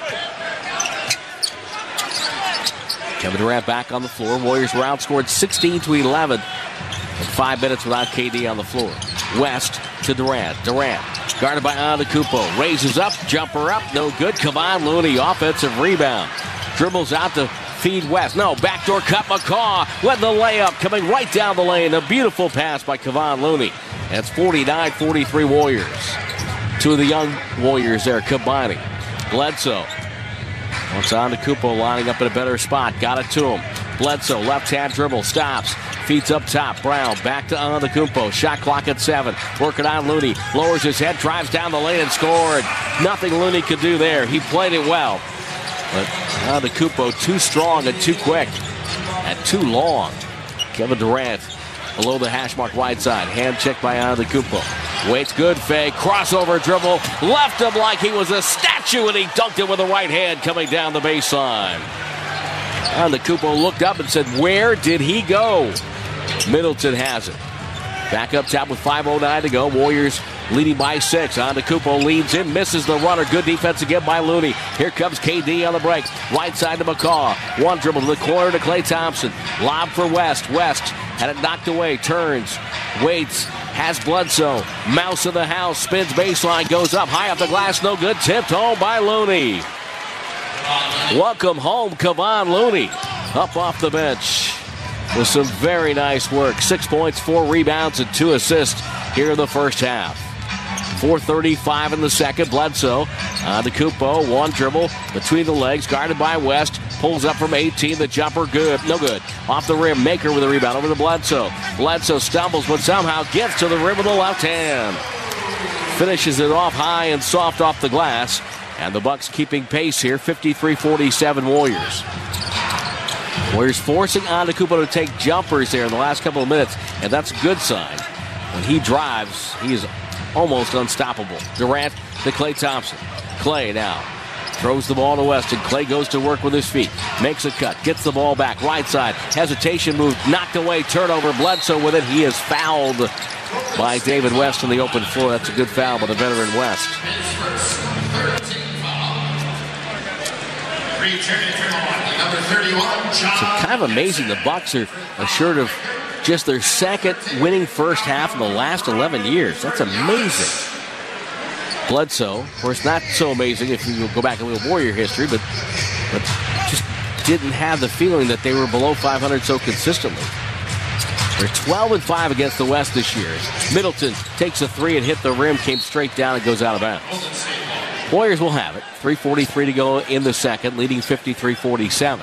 Kevin Durant back on the floor. Warriors were outscored sixteen to eleven. And five minutes without K D on the floor. West to Durant. Durant guarded by Antetokounmpo. Raises up, jumper up, no good. Kevon Looney, offensive rebound. Dribbles out to feed West. No, backdoor cut. McCaw with the layup coming right down the lane. A beautiful pass by Kevon Looney. That's forty-nine forty-three Warriors. Two of the young Warriors there combining. Bledsoe. Once Antetokounmpo lining up in a better spot. Got it to him. Bledsoe, left-hand dribble, stops. Feeds up top. Brown back to Antetokounmpo. Shot clock at seven. Working on Looney. Lowers his head, drives down the lane and scored. Nothing Looney could do there. He played it well. But Antetokounmpo too strong and too quick. And too long. Kevin Durant below the hash mark wide side. Hand checked by Antetokounmpo. Waits good, fake, crossover dribble. Left him like he was a statue, and he dunked it with the right hand coming down the baseline. Antetokounmpo looked up and said, where did he go? Middleton has it. Back up top with five oh nine to go. Warriors leading by six. Antetokounmpo leads in, misses the runner. Good defense again by Looney. Here comes K D on the break. Right side to McCaw. One dribble to the corner to Klay Thompson. Lob for West. West had it knocked away. Turns. Waits. has Bledsoe. Mouse of the house, spins baseline, goes up, high off the glass, no good. Tipped home by Looney. Welcome home, Kevon Looney. Up off the bench with some very nice work. Six points, four rebounds, and two assists here in the first half. four thirty-five in the second. Bledsoe on to Kupo. One dribble between the legs, guarded by West. Pulls up from eighteen. The jumper, good. No good. Off the rim. Maker with a rebound over to Bledsoe. Bledsoe stumbles, but somehow gets to the rim with the left hand. Finishes it off high and soft off the glass. And the Bucks keeping pace here. fifty-three forty-seven Warriors. Warriors forcing Antetokounmpo to take jumpers there in the last couple of minutes. And that's a good sign. When he drives, he is almost unstoppable. Durant to Klay Thompson. Klay now throws the ball to West, and Klay goes to work with his feet. Makes a cut, gets the ball back, right side. Hesitation move, knocked away, turnover. Bledsoe with it. He is fouled by David West on the open floor. That's a good foul by the veteran West. It's kind of amazing. The Bucks are assured of just their second winning first half in the last eleven years. That's amazing. Bledsoe, of course, not so amazing if you go back a little Warrior history, but, but just didn't have the feeling that they were below five hundred so consistently. They're twelve and five against the West this year. Middleton takes a three and hit the rim, came straight down and goes out of bounds. Warriors will have it. three forty-three to go in the second, leading fifty-three forty-seven.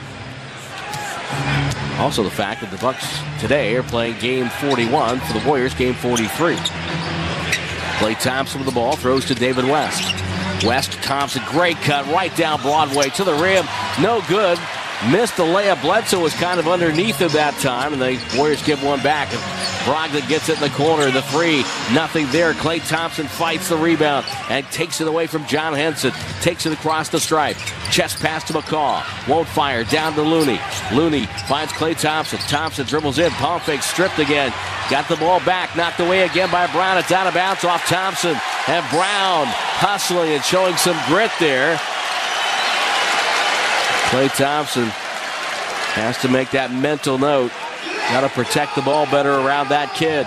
Also the fact that the Bucks today are playing game forty-one for the Warriors, game forty-three. Klay Thompson with the ball, throws to David West. West, Thompson, great cut, right down Broadway to the rim. No good. Missed the layup. Bledsoe was kind of underneath him that time, and the Warriors give one back. And Brogdon gets it in the corner. The three, nothing there. Klay Thompson fights the rebound and takes it away from John Henson. Takes it across the stripe. Chest pass to McCaw. Won't fire. Down to Looney. Looney finds Klay Thompson. Thompson dribbles in. Pump fake stripped again. Got the ball back. Knocked away again by Brown. It's out of bounds off Thompson. And Brown hustling and showing some grit there. Klay Thompson has to make that mental note. Got to protect the ball better around that kid.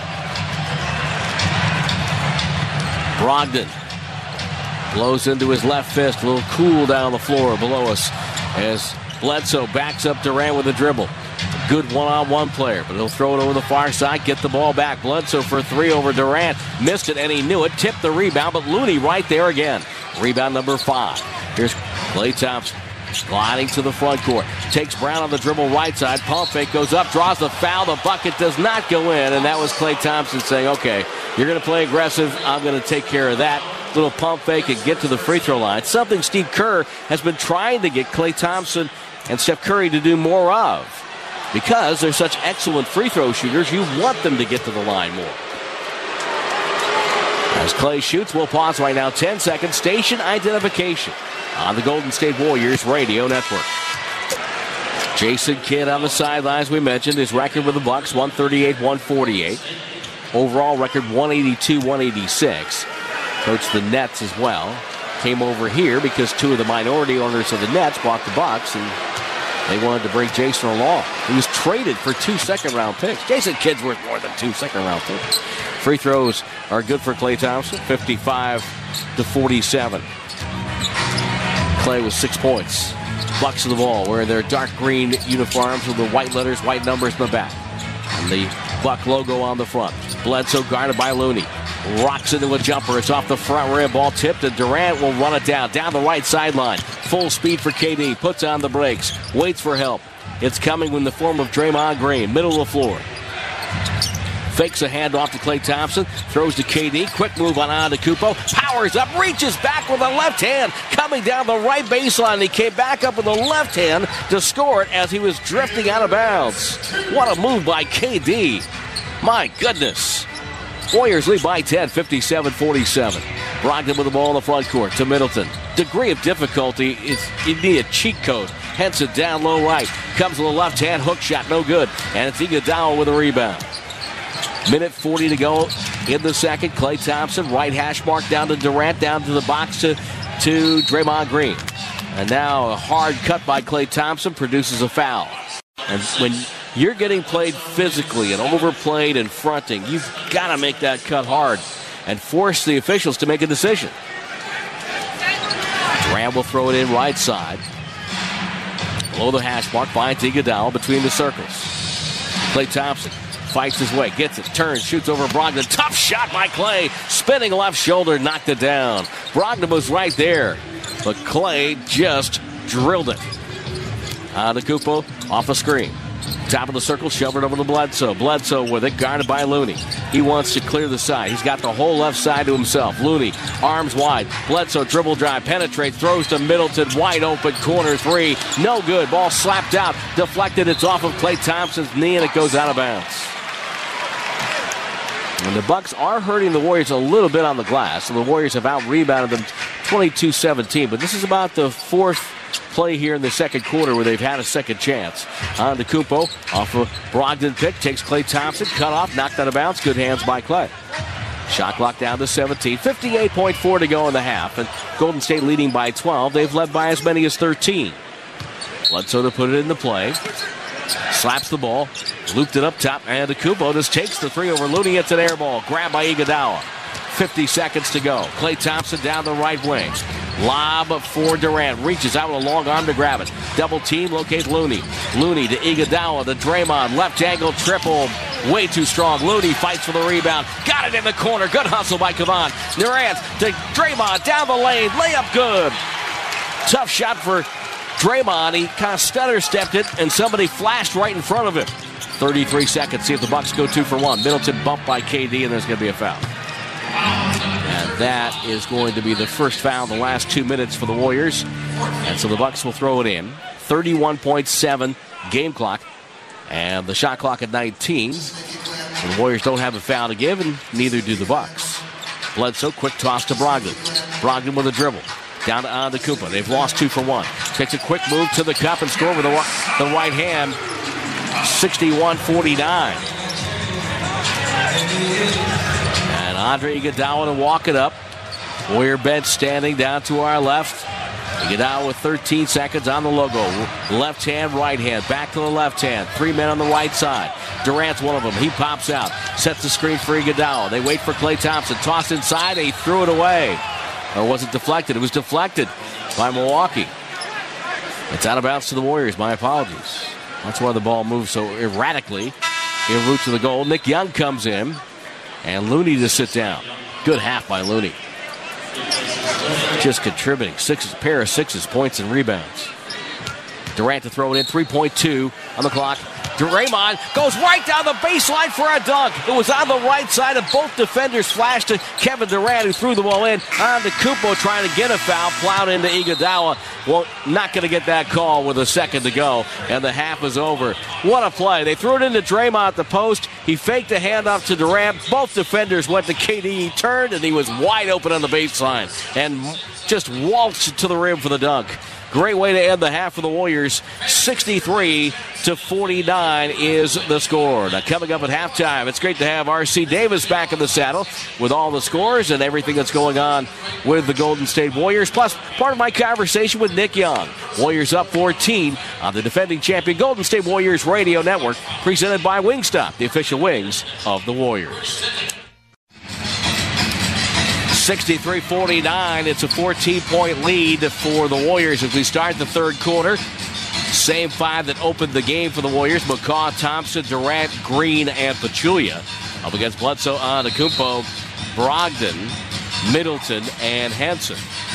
Brogdon blows into his left fist. A little cool down the floor below us as Bledsoe backs up Durant with a dribble. Good one-on-one player, but he'll throw it over the far side, get the ball back. Bledsoe for three over Durant. Missed it, and he knew it. Tipped the rebound, but Looney right there again. Rebound number five. Here's Klay Thompson. Gliding to the front court. Takes Brown on the dribble right side. Pump fake goes up, draws the foul. The bucket does not go in, and that was Klay Thompson saying, okay, you're going to play aggressive. I'm going to take care of that. Little pump fake and get to the free throw line. Something Steve Kerr has been trying to get Klay Thompson and Steph Curry to do more of. Because they're such excellent free throw shooters, you want them to get to the line more. As Klay shoots, we'll pause right now. ten seconds. Station identification on the Golden State Warriors Radio Network. Jason Kidd on the sidelines, we mentioned. His record with the Bucks, one thirty-eight one forty-eight. Overall record, one eighty-two one eighty-six. Coached the Nets as well. Came over here because two of the minority owners of the Nets bought the Bucks, and they wanted to bring Jason along. He was traded for two second-round picks. Jason Kidd's worth more than two second-round picks. Free throws are good for Klay Thompson, fifty-five to forty-seven. Klay with six points. Bucks of the ball wearing their dark green uniforms with the white letters, white numbers in the back. And the Buck logo on the front. Bledsoe guarded by Looney. Rocks into a jumper. It's off the front rim. Ball tipped, and Durant will run it down. Down the right sideline. Full speed for K D. Puts on the brakes. Waits for help. It's coming in the form of Draymond Green. Middle of the floor. Fakes a handoff to Klay Thompson. Throws to K D. Quick move on Antetokounmpo. Powers up. Reaches back with the left hand. Coming down the right baseline. He came back up with the left hand to score it as he was drifting out of bounds. What a move by K D. My goodness. Warriors lead by ten, fifty-seven forty-seven. Brogdon with the ball in the front court to Middleton. Degree of difficulty is you need a cheat code. Henson down low right. Comes with a left hand hook shot. No good. And it's Iguodala with a rebound. Minute forty to go in the second. Klay Thompson, right hash mark down to Durant, down to the box to, to Draymond Green. And now a hard cut by Klay Thompson produces a foul. And when you're getting played physically and overplayed and fronting, you've got to make that cut hard and force the officials to make a decision. Durant will throw it in right side. Below the hash mark, finds Iguodala between the circles. Klay Thompson fights his way, gets it, turns, shoots over Brogdon. Tough shot by Klay. Spinning left shoulder, knocked it down. Brogdon was right there, but Klay just drilled it. Antetokounmpo off a screen. Top of the circle, shoved it over to Bledsoe. Bledsoe with it, guarded by Looney. He wants to clear the side. He's got the whole left side to himself. Looney, arms wide. Bledsoe, dribble drive, penetrates, throws to Middleton. Wide open, corner three. No good. Ball slapped out, deflected. It's off of Klay Thompson's knee, and it goes out of bounds. And the Bucks are hurting the Warriors a little bit on the glass. So the Warriors have out-rebounded them twenty-two seventeen. But this is about the fourth play here in the second quarter where they've had a second chance. Antetokounmpo off a Brogdon pick, takes Klay Thompson, cut off, knocked out of bounds. Good hands by Klay. Shot clock down to seventeen. fifty-eight point four to go in the half. And Golden State leading by twelve. They've led by as many as thirteen. Bledsoe to put it into play. Slaps the ball. Looped it up top. And Antetokounmpo just takes the three over Looney. It's an air ball. Grabbed by Iguodala. fifty seconds to go. Klay Thompson down the right wing. Lob for Durant. Reaches out with a long arm to grab it. Double team. Locates Looney. Looney to Iguodala. To Draymond. Left angle triple. Way too strong. Looney fights for the rebound. Got it in the corner. Good hustle by Kevon. Durant to Draymond. Down the lane. Layup good. Tough shot for Draymond. He kind of stutter-stepped it, and somebody flashed right in front of him. thirty-three seconds. See if the Bucks go two for one. Middleton bumped by K D, and there's going to be a foul. And that is going to be the first foul in the last two minutes for the Warriors. And so the Bucks will throw it in. thirty-one point seven game clock. And the shot clock at nineteen. And the Warriors don't have a foul to give, and neither do the Bucks. Bledsoe, quick toss to Brogdon. Brogdon with a dribble. Down to Antetokounmpo. They've lost two for one. Takes a quick move to the cup and score with the, the right hand. sixty-one forty-nine. And Andre Iguodala to walk it up. Warrior bench standing down to our left. Iguodala with thirteen seconds on the logo. Left hand, right hand. Back to the left hand. Three men on the right side. Durant's one of them. He pops out. Sets the screen for Iguodala. They wait for Klay Thompson. Tossed inside. He threw it away. Or was it deflected? It was deflected by Milwaukee. It's out of bounds to the Warriors. My apologies. That's why the ball moves so erratically en route to the goal. Nick Young comes in, and Looney to sit down. Good half by Looney. Just contributing. Six, pair of sixes, points, and rebounds. Durant to throw it in. three point two on the clock. Draymond goes right down the baseline for a dunk. It was on the right side, and both defenders flashed to Kevin Durant, who threw the ball in. Antetokounmpo trying to get a foul, plowed into Iguodala. Well, not going to get that call with a second to go, and the half is over. What a play. They threw it into Draymond at the post. He faked a handoff to Durant. Both defenders went to K D. He turned, and he was wide open on the baseline and just waltzed to the rim for the dunk. Great way to end the half for the Warriors. sixty-three to forty-nine is the score. Now, coming up at halftime, it's great to have R C Davis back in the saddle with all the scores and everything that's going on with the Golden State Warriors. Plus, part of my conversation with Nick Young. Warriors up fourteen on the defending champion Golden State Warriors Radio Network, presented by Wingstop, the official wings of the Warriors. sixty-three forty-nine. It's a fourteen-point lead for the Warriors as we start the third quarter. Same five that opened the game for the Warriors. McCaw, Thompson, Durant, Green, and Pachulia. Up against Bledsoe, Antetokounmpo, Brogdon, Middleton, and Henson.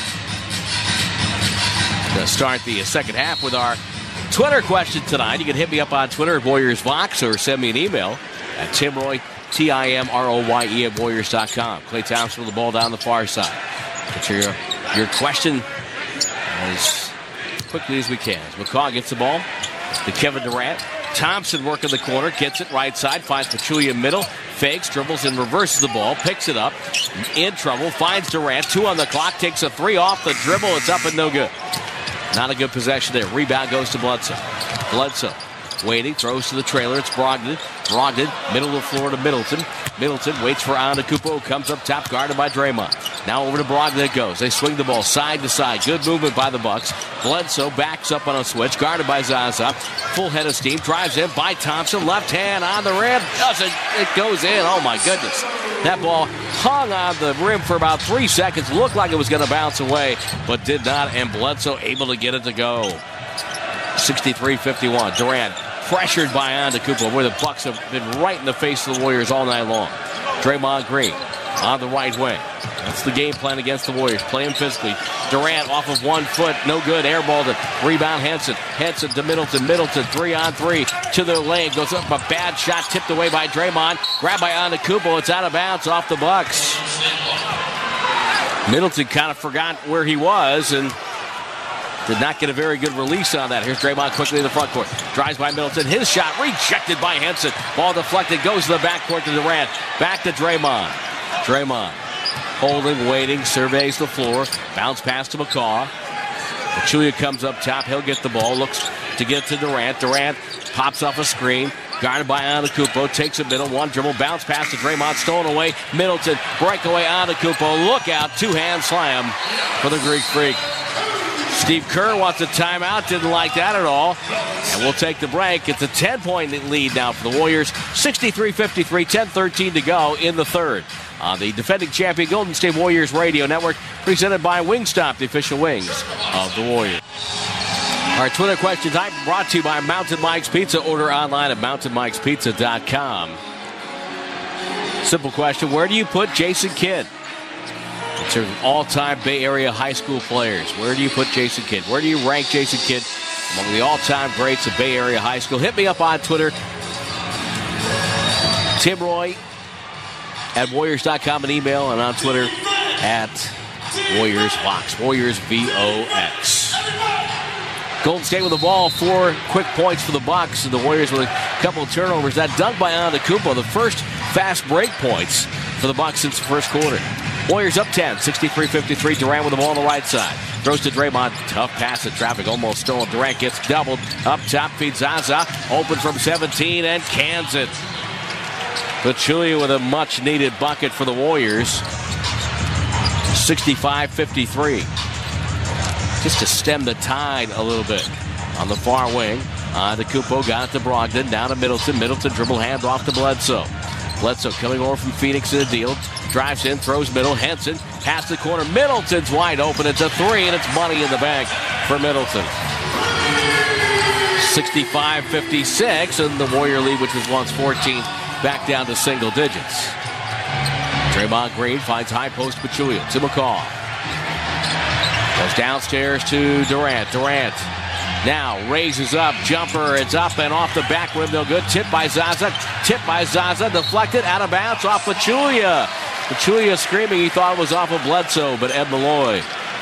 To start the second half with our Twitter question tonight. You can hit me up on Twitter at Warriors Vox or send me an email at Tim Roye, T I M R O Y E at Warriors dot com. Klay Thompson with the ball down the far side. Get your, your question as quickly as we can. McCaw gets the ball to Kevin Durant. Thompson working the corner, gets it right side, finds Pachulia in middle, fakes, dribbles, and reverses the ball, picks it up, in trouble, finds Durant, two on the clock, takes a three off the dribble, it's up and no good. Not a good possession there. Rebound goes to Bledsoe. Bledsoe waiting, throws to the trailer. It's Brogdon. Brogdon, middle of the floor to Middleton. Middleton waits for Antetokounmpo, comes up top, guarded by Draymond. Now over to Brogdon it goes. They swing the ball side to side. Good movement by the Bucks. Bledsoe backs up on a switch, guarded by Zaza. Full head of steam, drives in by Thompson. Left hand on the rim. Doesn't. It goes in. Oh, my goodness. That ball hung on the rim for about three seconds. Looked like it was going to bounce away, but did not. And Bledsoe able to get it to go. sixty-three fifty-one. Durant pressured by Antetokounmpo, where the Bucks have been right in the face of the Warriors all night long. Draymond Green on the right wing. That's the game plan against the Warriors. Playing physically. Durant off of one foot. No good. Airballed it. Rebound Henson. Henson to Middleton. Middleton three on three to the lane. Goes up a bad shot. Tipped away by Draymond. Grabbed by Antetokounmpo. It's out of bounds off the Bucks. Middleton kind of forgot where he was and did not get a very good release on that. Here's Draymond quickly in the front court. Drives by Middleton. His shot rejected by Henson. Ball deflected. Goes to the backcourt to Durant. Back to Draymond. Draymond holding, waiting, surveys the floor. Bounce pass to McCaw. Pachulia comes up top. He'll get the ball. Looks to get to Durant. Durant pops off a screen. Guarded by Antetokounmpo. Takes a middle. One dribble. Bounce pass to Draymond. Stolen away. Middleton. Breakaway Antetokounmpo. Look out. Two-hand slam for the Greek Freak. Steve Kerr wants a timeout. Didn't like that at all. And we'll take the break. It's a ten-point lead now for the Warriors. sixty-three fifty-three. ten thirteen to go in the third. On the defending champion Golden State Warriors Radio Network, presented by Wingstop, the official wings of the Warriors. Our Twitter question time brought to you by Mountain Mike's Pizza. Order online at mountain mikes pizza dot com. Simple question, where do you put Jason Kidd? It's your all-time Bay Area high school players. Where do you put Jason Kidd? Where do you rank Jason Kidd among the all-time greats of Bay Area high school? Hit me up on Twitter. Tim Roy at Warriors dot com and email, and on Twitter at Warriors Vox. Warriors V O X. Golden State with the ball. Four quick points for the Bucks, and the Warriors with a couple of turnovers. That dunk by Antetokounmpo, the first fast break points for the Bucks since the first quarter. Warriors up ten, sixty-three fifty-three. Durant with the ball on the right side. Throws to Draymond. Tough pass in traffic. Almost stolen. Durant gets doubled. Up top feeds Zaza. Open from seventeen and cans it. Pachulia with a much-needed bucket for the Warriors. sixty-five fifty-three. Just to stem the tide a little bit. On the far wing, Antetokounmpo got it to Brogdon. Down to Middleton. Middleton dribble hand off to Bledsoe. Bledsoe coming over from Phoenix in the deal. Drives in, throws middle. Henson, pass the corner. Middleton's wide open. It's a three, and it's money in the bank for Middleton. sixty-five fifty-six, and the Warrior lead, which was once fourteen, back down to single digits. Draymond Green finds high post Pachulia to McCaw. Goes downstairs to Durant. Durant now raises up. Jumper. It's up and off the back rim. No good. Tipped by Zaza. Tipped by Zaza. Deflected. Out of bounds off Pachulia. Pachulia screaming he thought it was off of Bledsoe, but Ed Malloy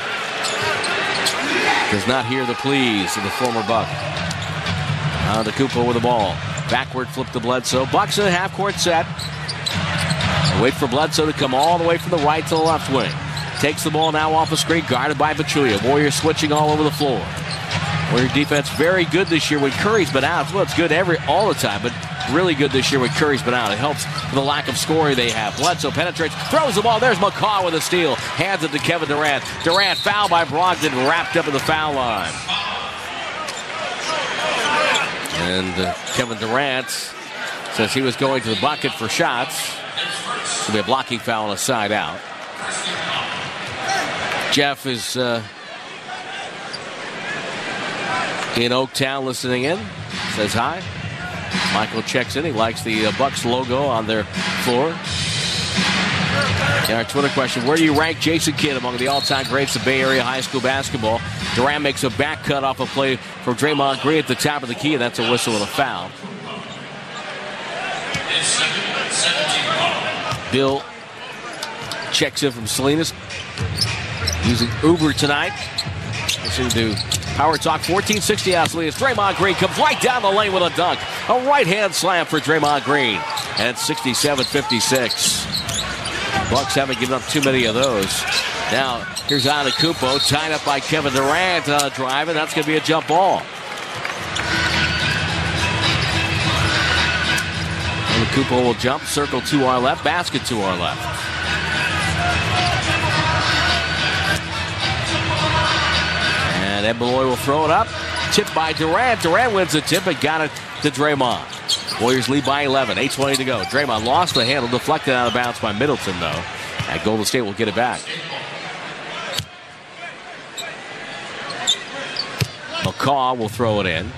does not hear the pleas of the former Buck. Antetokounmpo with the ball. Backward flip to Bledsoe. Bucks in a half-court set. Wait for Bledsoe to come all the way from the right to the left wing. Takes the ball now off the screen, guarded by Pachulia. Warriors switching all over the floor. Warrior defense very good this year when Curry's been out. Well, it's good every all the time, but really good this year when Curry's been out. It helps with the lack of scoring they have. Bledsoe penetrates, throws the ball. There's McCaw with a steal. Hands it to Kevin Durant. Durant fouled by Brogdon, wrapped up in the foul line. And uh, Kevin Durant says he was going to the bucket for shots. It'll be a blocking foul on a side out. Jeff is uh, in Oaktown listening in. Says hi. Michael checks in. He likes the uh, Bucks logo on their floor. And our Twitter question, where do you rank Jason Kidd among the all-time greats of Bay Area high school basketball? Durant makes a back cut off a play from Draymond Green at the top of the key, and that's a whistle and a foul. Bill checks in from Salinas. Using Uber tonight. Listening to Power Talk fourteen sixty Salinas. Draymond Green comes right down the lane with a dunk. A right-hand slam for Draymond Green. And it's sixty-seven fifty-six. Bucks haven't given up too many of those. Now, here's Antetokounmpo, tied up by Kevin Durant on a drive, and that's going to be a jump ball. And Kupo will jump, circle to our left, basket to our left. And Ed Malloy will throw it up. Tipped by Durant. Durant wins the tip and got it to Draymond. Warriors lead by eleven. eight twenty to go. Draymond lost the handle, deflected out of bounds by Middleton, though. And Golden State will get it back. McCaw will throw it in.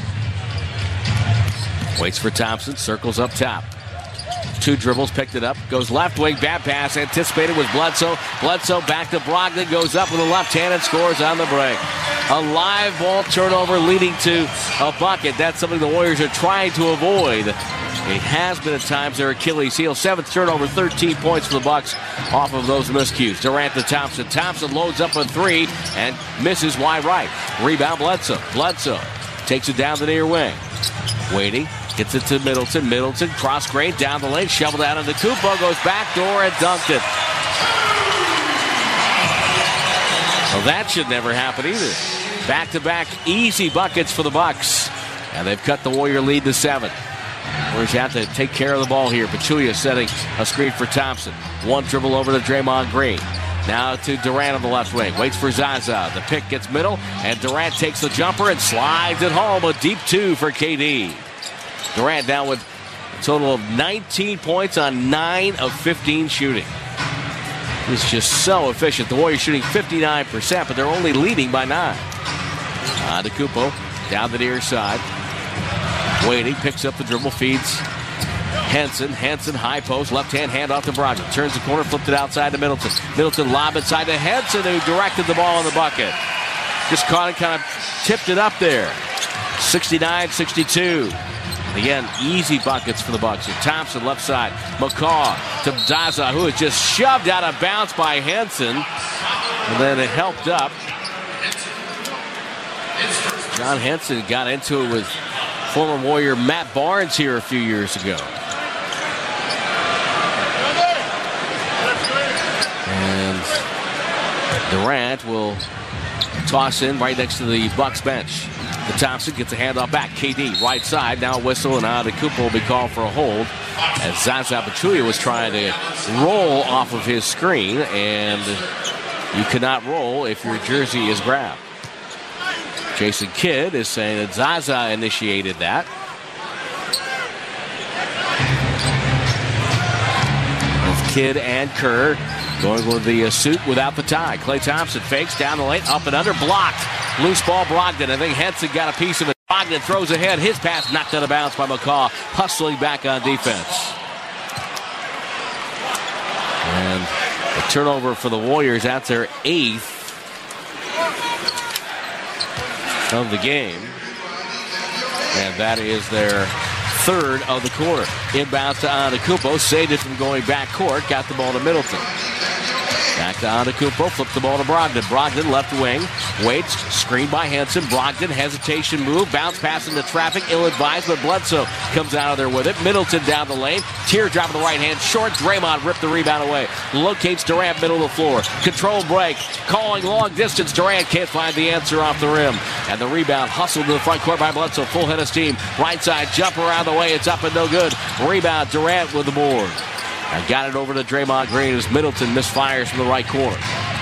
Waits for Thompson. Circles up top. Two dribbles, picked it up. Goes left wing, bad pass. Anticipated was Bledsoe. Bledsoe back to Brogdon. Goes up with a left hand and scores on the break. A live ball turnover leading to a bucket. That's something the Warriors are trying to avoid. It has been at times their Achilles heel. Seventh turnover, thirteen points for the Bucks off of those miscues. Durant to Thompson. Thompson loads up a three and misses wide right. Rebound Bledsoe. Bledsoe takes it down the near wing. Waiting. Gets it to Middleton. Middleton cross grain down the lane. Shoveled out into Kupo. Goes back door and dunked it. Well, that should never happen either. Back-to-back easy buckets for the Bucks. And they've cut the Warrior lead to seven. Warriors have to take care of the ball here. Pachulia setting a screen for Thompson. One dribble over to Draymond Green. Now to Durant on the left wing. Waits for Zaza. The pick gets middle. And Durant takes the jumper and slides it home. A deep two for K D. Durant down with a total of nineteen points on nine of fifteen shooting. He's just so efficient. The Warriors shooting fifty-nine percent, but they're only leading by nine. Antetokounmpo down the near side. Waiting, picks up the dribble, feeds Henson. Henson, high post, left-hand handoff to Brogdon. Turns the corner, flipped it outside to Middleton. Middleton lob inside to Henson, who directed the ball in the bucket. Just caught it, kind of tipped it up there. sixty-nine sixty-two. Again, easy buckets for the Bucks. Thompson, left side. McCaw to Zaza, who is just shoved out of bounds by Henson. And then it helped up. John Henson got into it with former Warrior Matt Barnes here a few years ago. And Durant will toss in right next to the Bucks bench. The Thompson gets a handoff back. K D right side. Now a whistle, and Antetokounmpo will be called for a hold. As Zaza Pachulia was trying to roll off of his screen, and you cannot roll if your jersey is grabbed. Jason Kidd is saying that Zaza initiated that. Both Kidd and Kerr going with the uh, suit without the tie. Klay Thompson fakes down the lane, up and under, blocked. Loose ball, Brogdon. I think Henson got a piece of it. Brogdon throws ahead. His pass knocked out of bounds by McCaw, hustling back on defense. And a turnover for the Warriors. That's their eighth of the game. And that is their third of the quarter. Inbounds to Antetokounmpo. Saved it from going back court. Got the ball to Middleton. Back to Antetokounmpo, flip the ball to Brogdon. Brogdon left wing, waits, screened by Henson. Brogdon, hesitation move, bounce pass into traffic, ill-advised, but Bledsoe comes out of there with it. Middleton down the lane, teardrop in the right hand, short. Draymond ripped the rebound away. Locates Durant middle of the floor. Control break, calling long distance. Durant can't find the answer off the rim. And the rebound hustled to the front court by Bledsoe. Full head of steam. Right side, jump around the way. It's up and no good. Rebound, Durant with the board. And got it over to Draymond Green as Middleton misfires from the right corner.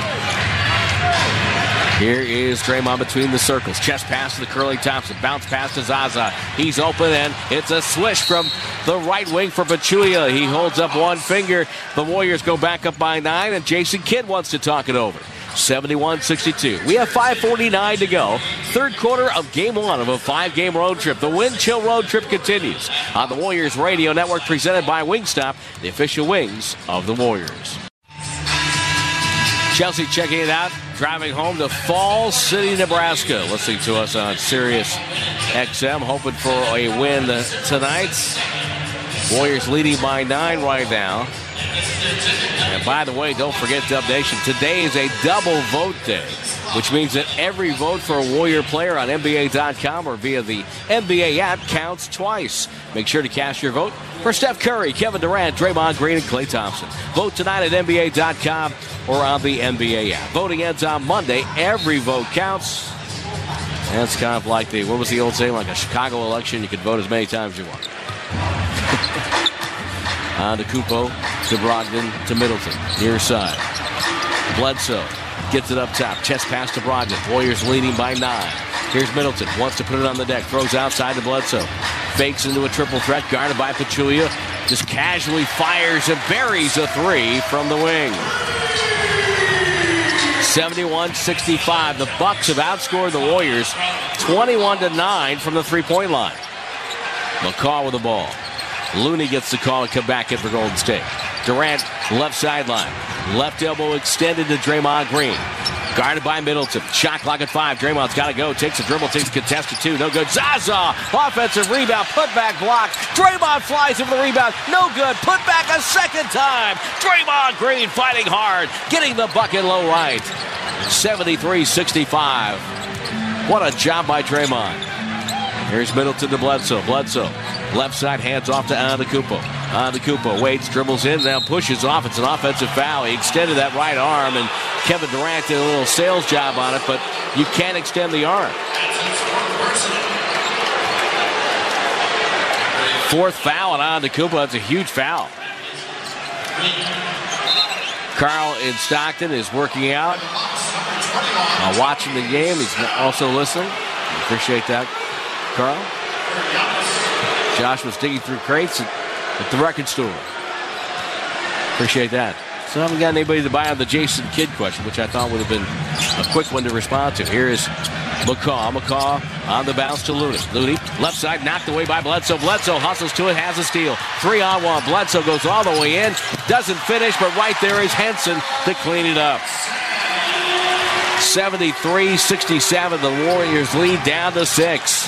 Here is Draymond between the circles. Chest pass to the curling Thompson. Bounce pass to Zaza. He's open, and it's a swish from the right wing for Pachulia. He holds up one finger. The Warriors go back up by nine, and Jason Kidd wants to talk it over. seventy-one sixty-two. We have five forty-nine to go. Third quarter of game one of a five-game road trip. The Wind Chill road trip continues on the Warriors Radio Network, presented by Wingstop, the official wings of the Warriors. Chelsea checking it out, driving home to Falls City, Nebraska. Listening to us on Sirius X M, hoping for a win tonight. Warriors leading by nine right now. And by the way, don't forget, Dub Nation, today is a double vote day, which means that every vote for a Warrior player on N B A dot com or via the N B A app counts twice. Make sure to cast your vote for Steph Curry, Kevin Durant, Draymond Green, and Klay Thompson. Vote tonight at N B A dot com or on the N B A app. Voting ends on Monday. Every vote counts. And it's kind of like the, what was the old saying, like a Chicago election? You can vote as many times as you want. On to Kupo, to Brogdon, to Middleton. Near side. Bledsoe gets it up top. Chest pass to Brogdon. Warriors leading by nine. Here's Middleton. Wants to put it on the deck. Throws outside to Bledsoe. Fakes into a triple threat. Guarded by Pachulia. Just casually fires and buries a three from the wing. seventy-one sixty-five. The Bucks have outscored the Warriors twenty-one to nine from the three-point line. McCaw with the ball. Looney gets the call and come back in for Golden State. Durant, left sideline. Left elbow extended to Draymond Green. Guarded by Middleton. Shot clock at five. Draymond's got to go. Takes a dribble. Takes a contested two. No good. Zaza. Offensive rebound. Put back block. Draymond flies in for the rebound. No good. Put back a second time. Draymond Green fighting hard. Getting the bucket low right. seventy-three sixty-five. What a job by Draymond. Here's Middleton to Bledsoe. Bledsoe. Left side, hands off to Antetokounmpo. Antetokounmpo waits, dribbles in, now pushes off. It's an offensive foul. He extended that right arm, and Kevin Durant did a little sales job on it, but you can't extend the arm. Fourth foul on Antetokounmpo. That's a huge foul. Carl in Stockton is working out, uh, watching the game. He's also listening. Appreciate that, Carl. Josh was digging through crates at, at the record store. Appreciate that. So I haven't got anybody to buy on the Jason Kidd question, which I thought would have been a quick one to respond to. Here is McCaw. McCaw on the bounce to Looney. Looney, left side, knocked away by Bledsoe. Bledsoe hustles to it, has a steal. Three on one. Bledsoe goes all the way in. Doesn't finish, but right there is Henson to clean it up. seventy-three sixty-seven. The Warriors lead down to six.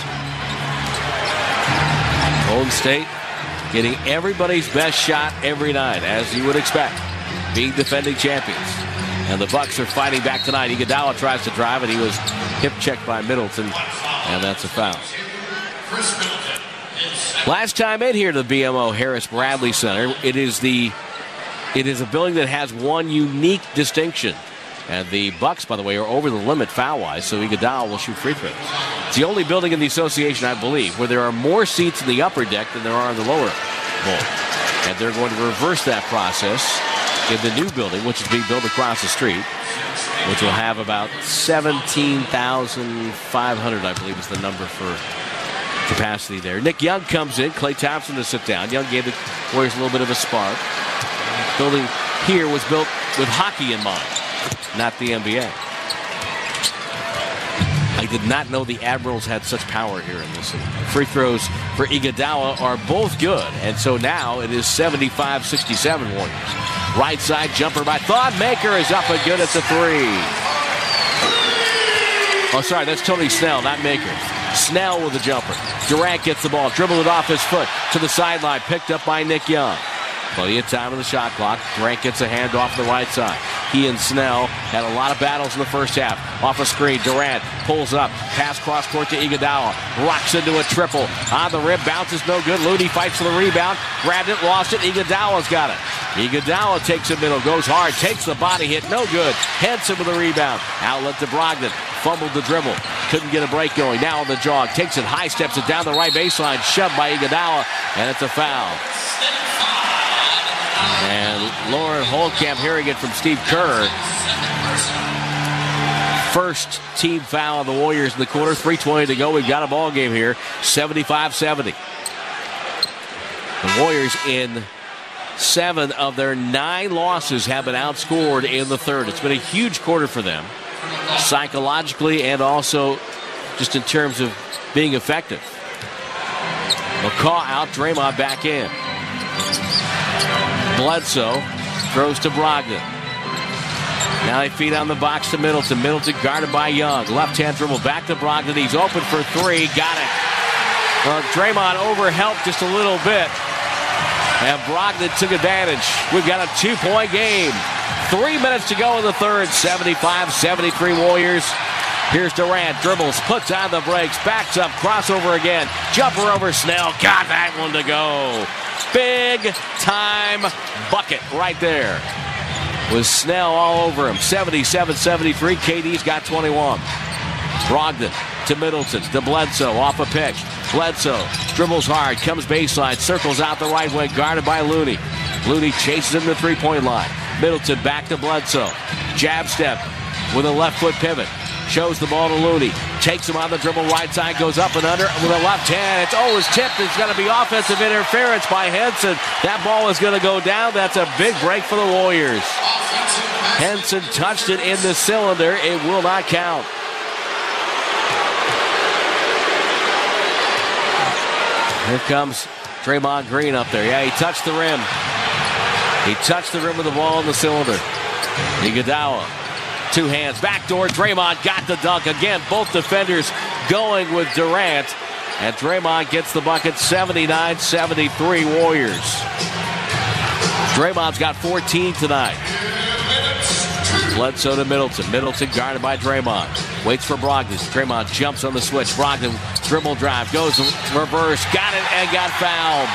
Golden State getting everybody's best shot every night, as you would expect, being defending champions. And the Bucks are fighting back tonight. Iguodala tries to drive, and he was hip checked by Middleton, and that's a foul. Last time in here to the B M O Harris Bradley Center, it is the it is a building that has one unique distinction. And the Bucks, by the way, are over the limit foul-wise, so Iguodala will shoot free throws. It's the only building in the association, I believe, where there are more seats in the upper deck than there are in the lower bowl. And they're going to reverse that process in the new building, which is being built across the street, which will have about seventeen thousand five hundred, I believe, is the number for capacity there. Nick Young comes in. Klay Thompson to sit down. Young gave the Warriors a little bit of a spark. The building here was built with hockey in mind, not the N B A. I did not know the Admirals had such power here in this city. Free throws for Iguodala are both good, and so now it is seventy-five sixty-seven Warriors. Right side jumper by Thonmaker is up and good at the three. Oh, sorry, that's Tony Snell, not Maker. Snell with the jumper. Durant gets the ball, dribbled it off his foot to the sideline, picked up by Nick Young. Plenty of time on the shot clock. Durant gets a hand off the right side. He and Snell had a lot of battles in the first half. Off a screen, Durant pulls up. Pass cross court to Iguodala. Rocks into a triple. On the rim, bounces no good. Looney fights for the rebound. Grabbed it, lost it. Iguodala's got it. Iguodala takes it middle, goes hard, takes the body hit, no good. Henson with the rebound. Outlet to Brogdon. Fumbled the dribble. Couldn't get a break going. Now on the jog. Takes it high, steps it down the right baseline. Shoved by Iguodala, and it's a foul. And Lauren Holtkamp hearing it from Steve Kerr. First team foul of the Warriors in the quarter. three twenty to go. We've got a ball game here. seventy-five seventy. The Warriors in seven of their nine losses have been outscored in the third. It's been a huge quarter for them, psychologically and also just in terms of being effective. McCaw out, Draymond back in. Bledsoe throws to Brogdon. Now they feed on the box to Middleton. Middleton guarded by Young. Left-hand dribble back to Brogdon. He's open for three. Got it. Well, Draymond overhelped just a little bit. And Brogdon took advantage. We've got a two-point game. Three minutes to go in the third. seventy-five seventy-three Warriors. Here's Durant. Dribbles, puts on the brakes, backs up, crossover again. Jumper over Snell. Got that one to go. Big time bucket right there. With Snell all over him. seventy-seven seventy-three. K D's got twenty-one. Brogdon to Middleton. To Bledsoe off a pick. Bledsoe dribbles hard. Comes baseline. Circles out the right way. Guarded by Looney. Looney chases him to the three-point line. Middleton back to Bledsoe. Jab step with a left foot pivot. Shows the ball to Looney. Takes him on the dribble right side. Goes up and under with a left hand. It's always tipped. It's going to be offensive interference by Henson. That ball is going to go down. That's a big break for the Warriors. Henson touched it in the cylinder. It will not count. Here comes Draymond Green up there. Yeah, he touched the rim. He touched the rim with the ball in the cylinder. Iguodala, two hands, backdoor. Draymond got the dunk. Again, both defenders going with Durant. And Draymond gets the bucket, seventy-nine seventy-three Warriors. Draymond's got fourteen tonight. Bledsoe to Middleton. Middleton guarded by Draymond. Waits for Brogdon. Draymond jumps on the switch. Brogdon dribble drive. Goes reverse. Got it and got fouled.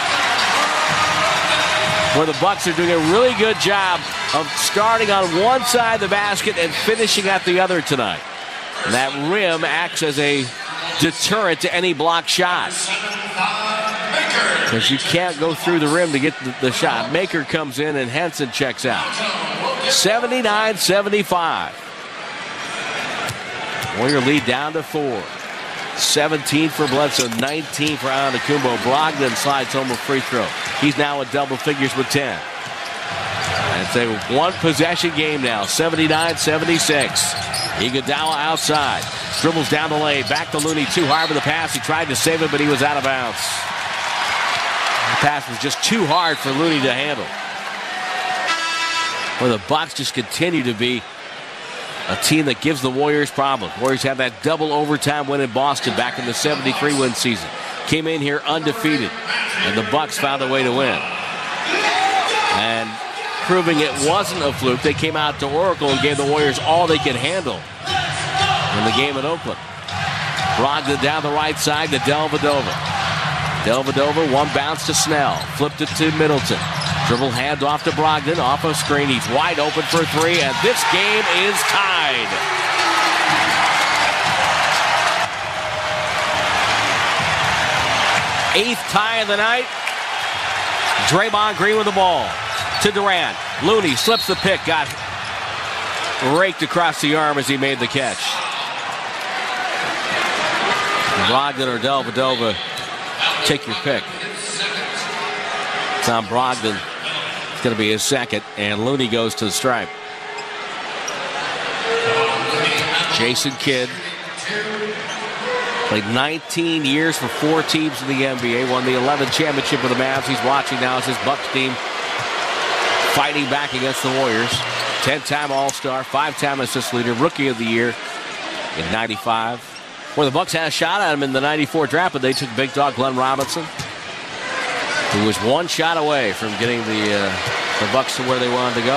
Where the Bucks are doing a really good job of starting on one side of the basket and finishing at the other tonight. And that rim acts as a deterrent to any block shot. Because you can't go through the rim to get the, the shot. Maker comes in and Henson checks out. seventy-nine seventy-five. Warrior lead down to four. seventeen for Bledsoe, nineteen for Antetokounmpo. Brogdon slides home a free throw. He's now at double figures with ten. And it's a one possession game now, seventy-nine seventy-six. Iguodala outside. Dribbles down the lane. Back to Looney. Too hard with the pass. He tried to save it, but he was out of bounds. The pass was just too hard for Looney to handle. Where the Bucks just continue to be a team that gives the Warriors problems. Warriors had that double overtime win in Boston back in the seventy-three win season. Came in here undefeated, and the Bucks found a way to win. And proving it wasn't a fluke, they came out to Oracle and gave the Warriors all they could handle in the game in Oakland. Brogdon down the right side to Dellavedova. Dellavedova, one bounce to Snell. Flipped it to Middleton. Dribble hand off to Brogdon, off a screen. He's wide open for three, and this game is tied. Eighth tie of the night. Draymond Green with the ball to Durant. Looney slips the pick, got raked across the arm as he made the catch. Brogdon or Dellavedova, take your pick. It's on Brogdon. It's going to be his second, and Looney goes to the stripe. Jason Kidd played nineteen years for four teams in the N B A, won the eleventh championship with the Mavs. He's watching now as his Bucks team fighting back against the Warriors. ten-time All-Star, five-time assist leader, Rookie of the Year in ninety-five. Where the Bucks had a shot at him in the ninety-four draft, but they took big dog Glenn Robinson, who was one shot away from getting the uh, the Bucks to where they wanted to go.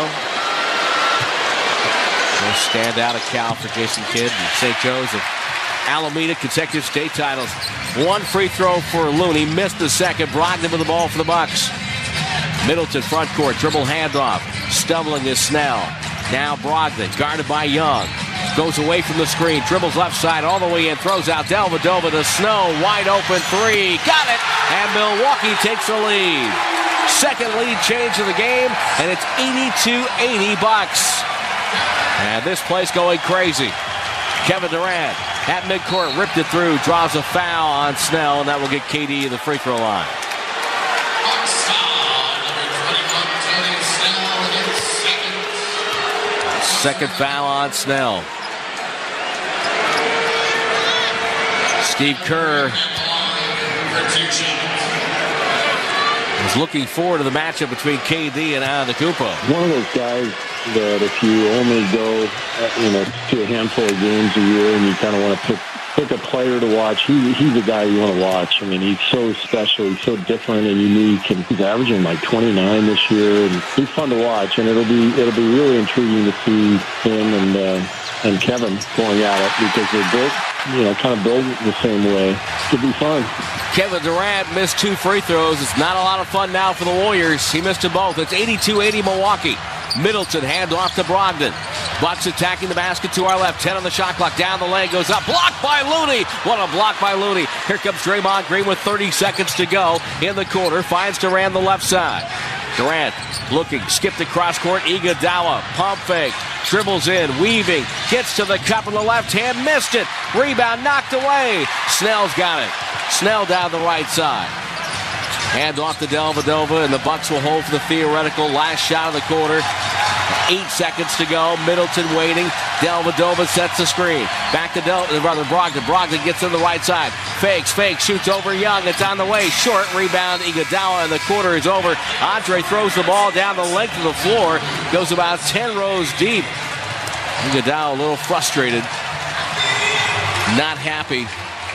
A standout of Cal for Jason Kidd and Saint Joe's of Alameda, consecutive state titles. One free throw for Looney, missed the second. Brogdon with the ball for the Bucks. Middleton front court, dribble handoff. Stumbling is Snell. Now Brogdon, guarded by Young. Goes away from the screen, dribbles left side all the way in, throws out Dellavedova to Snow, wide open three, got it, and Milwaukee takes the lead. Second lead change of the game, and it's eighty-two eighty Bucks. And this place going crazy. Kevin Durant at midcourt, ripped it through, draws a foul on Snell, and that will get K D to the free throw line. Second foul on Snell. Steve Kerr is looking forward to the matchup between K D and Antetokounmpo. One of those guys that if you only go, you know, to a handful of games a year and you kind of want to pick pick a player to watch, he, he's the guy you want to watch. I mean, he's so special, he's so different and unique, and he's averaging like twenty-nine this year, and he's fun to watch. And it'll be it'll be really intriguing to see him and uh, and Kevin going at it, because they're built, you know, kind of built the same way. It could be fun. Kevin Durant missed two free throws. It's not a lot of fun now for the Warriors. He missed them both. It's eighty-two eighty Milwaukee. Middleton hand off to Brogdon. Bucks attacking the basket to our left. ten on the shot clock. Down the lane goes up. Blocked by Looney. What a block by Looney. Here comes Draymond Green with thirty seconds to go in the quarter. Finds Durant the left side. Durant looking, skipped across court. Iguodala, pump fake, dribbles in, weaving, gets to the cup on the left hand, missed it. Rebound knocked away. Snell's got it. Snell down the right side. Hand off to Dellavedova, and the Bucks will hold for the theoretical last shot of the quarter. Eight seconds to go. Middleton waiting. Dellavedova sets the screen. Back to Del, rather Brogdon. Brogdon gets to the right side. Fakes, fakes, shoots over Young. It's on the way. Short rebound. Iguodala, and the quarter is over. Andre throws the ball down the length of the floor. Goes about ten rows deep. Iguodala a little frustrated. Not happy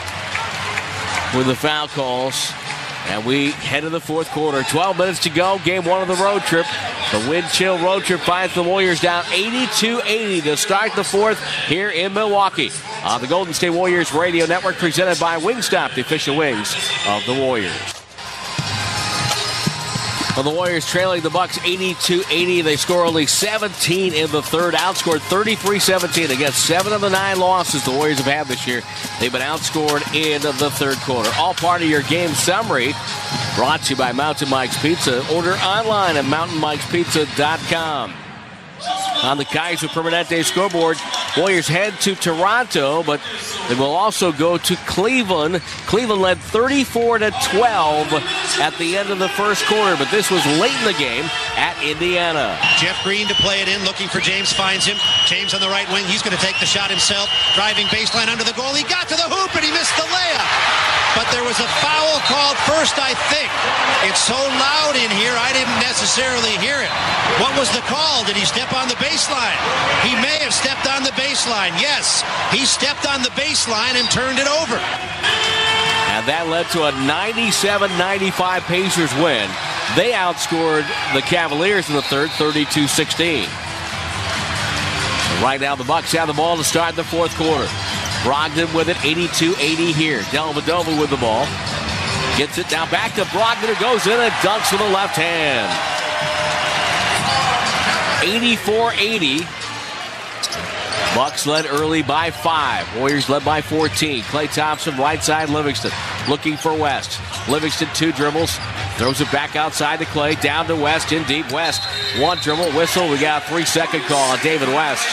with the foul calls. And we head to the fourth quarter. twelve minutes to go. Game one of the road trip. The wind chill road trip finds the Warriors down eighty-two eighty to start the fourth here in Milwaukee. On the Golden State Warriors Radio Network, presented by Wingstop, the official wings of the Warriors. Well, the Warriors trailing the Bucks eighty-two eighty. They score only seventeen in the third. Outscored thirty-three seventeen against seven of the nine losses the Warriors have had this year. They've been outscored in the third quarter. All part of your game summary brought to you by Mountain Mike's Pizza. Order online at mountain mikes pizza dot com. On the Kaiser Permanente scoreboard, Warriors head to Toronto, but they will also go to Cleveland. Cleveland led thirty-four to twelve at the end of the first quarter, but this was late in the game at Indiana. Jeff Green to play it in, looking for James, finds him. James on the right wing, he's going to take the shot himself. Driving baseline under the goal, he got to the hoop and he missed the layup. But there was a foul called first, I think. It's so loud in here, I didn't necessarily hear it. What was the call? Did he step on the baseline? He may have stepped on the baseline. Yes, he stepped on the baseline and turned it over. And that led to a ninety-seven ninety-five Pacers win. They outscored the Cavaliers in the third, thirty-two sixteen. Right now, the Bucks have the ball to start the fourth quarter. Brogdon with it, eighty-two eighty here. Dellavedova with the ball. Gets it now back to Brogdon, who goes in and dunks with the left hand. eighty-four eighty. Bucks led early by five. Warriors led by fourteen. Klay Thompson, right side, Livingston. Looking for West. Livingston, two dribbles. Throws it back outside to Klay. Down to West, in deep. West, one dribble, whistle. We got a three-second call on David West.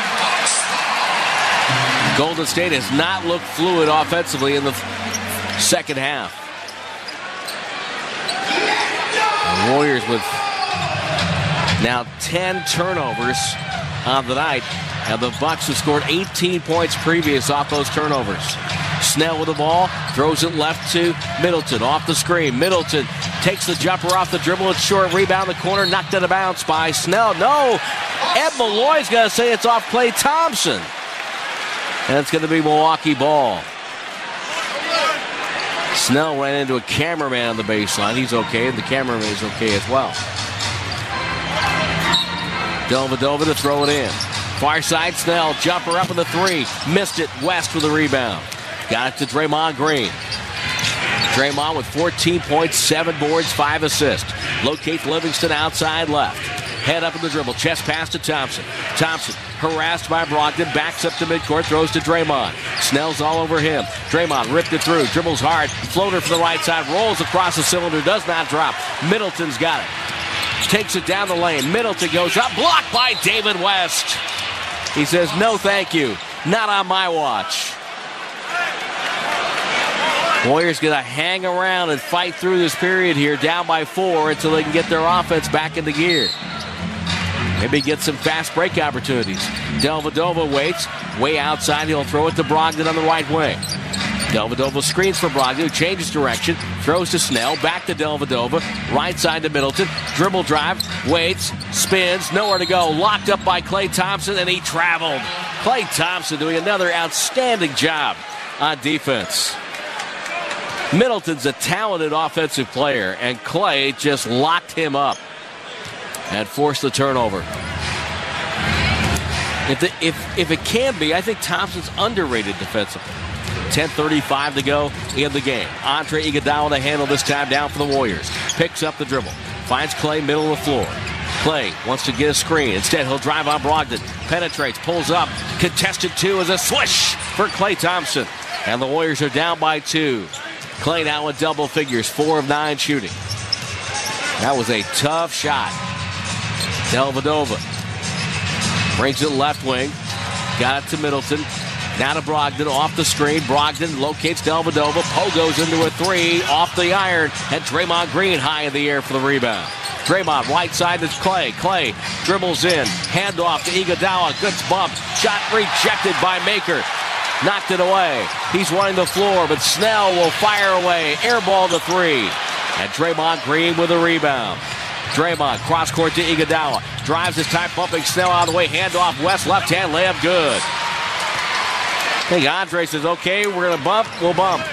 Golden State has not looked fluid offensively in the second half. The Warriors with now ten turnovers on the night. And the Bucks have scored eighteen points previous off those turnovers. Snell with the ball, throws it left to Middleton, off the screen. Middleton takes the jumper off the dribble. It's short, rebound the corner, knocked out of bounds by Snell. No, Ed Malloy's going to say it's off Klay Thompson. And it's going to be Milwaukee ball. Snell ran into a cameraman on the baseline. He's okay, and the cameraman is okay as well. Dellavedova to throw it in. Far side, Snell, jumper up in the three. Missed it, West with a rebound. Got it to Draymond Green. Draymond with fourteen points, seven boards, five assists. Locates Livingston outside left. Head up in the dribble, chest pass to Thompson. Thompson, harassed by Brogdon, backs up to midcourt, throws to Draymond. Snell's all over him. Draymond ripped it through, dribbles hard, floater from the right side, rolls across the cylinder, does not drop. Middleton's got it. Takes it down the lane. Middleton goes up, blocked by David West. He says, no thank you, not on my watch. Warriors going to hang around and fight through this period here, down by four, until they can get their offense back into gear. Maybe get some fast break opportunities. Dellavedova waits, way outside. He'll throw it to Brogdon on the right wing. Dellavedova screens for Brogdon, who changes direction, throws to Snell, back to Dellavedova, right side to Middleton, dribble drive, waits, spins, nowhere to go, locked up by Klay Thompson, and he traveled. Klay Thompson doing another outstanding job on defense. Middleton's a talented offensive player, and Klay just locked him up and forced the turnover. If, the, if, if it can be, I think Thompson's underrated defensively. ten thirty-five to go in the game. Andre Iguodala to handle this time down for the Warriors. Picks up the dribble. Finds Klay middle of the floor. Klay wants to get a screen. Instead, he'll drive on Brogdon. Penetrates, pulls up. Contested two is a swish for Klay Thompson. And the Warriors are down by two. Klay now in double figures, four of nine shooting. That was a tough shot. Dellavedova brings it left wing. Got it to Middleton. Now to Brogdon off the screen. Brogdon locates Dellavedova. Poe goes into a three off the iron. And Draymond Green high in the air for the rebound. Draymond right side is Clay. Clay dribbles in. Handoff to Iguodala. Good bump. Shot rejected by Maker. Knocked it away. He's running the floor, but Snell will fire away. Air ball to three. And Draymond Green with a rebound. Draymond cross court to Iguodala. Drives his time, bumping Snell out of the way. Handoff West, left hand layup, good. I think Andre says, okay, we're going to bump, we'll bump.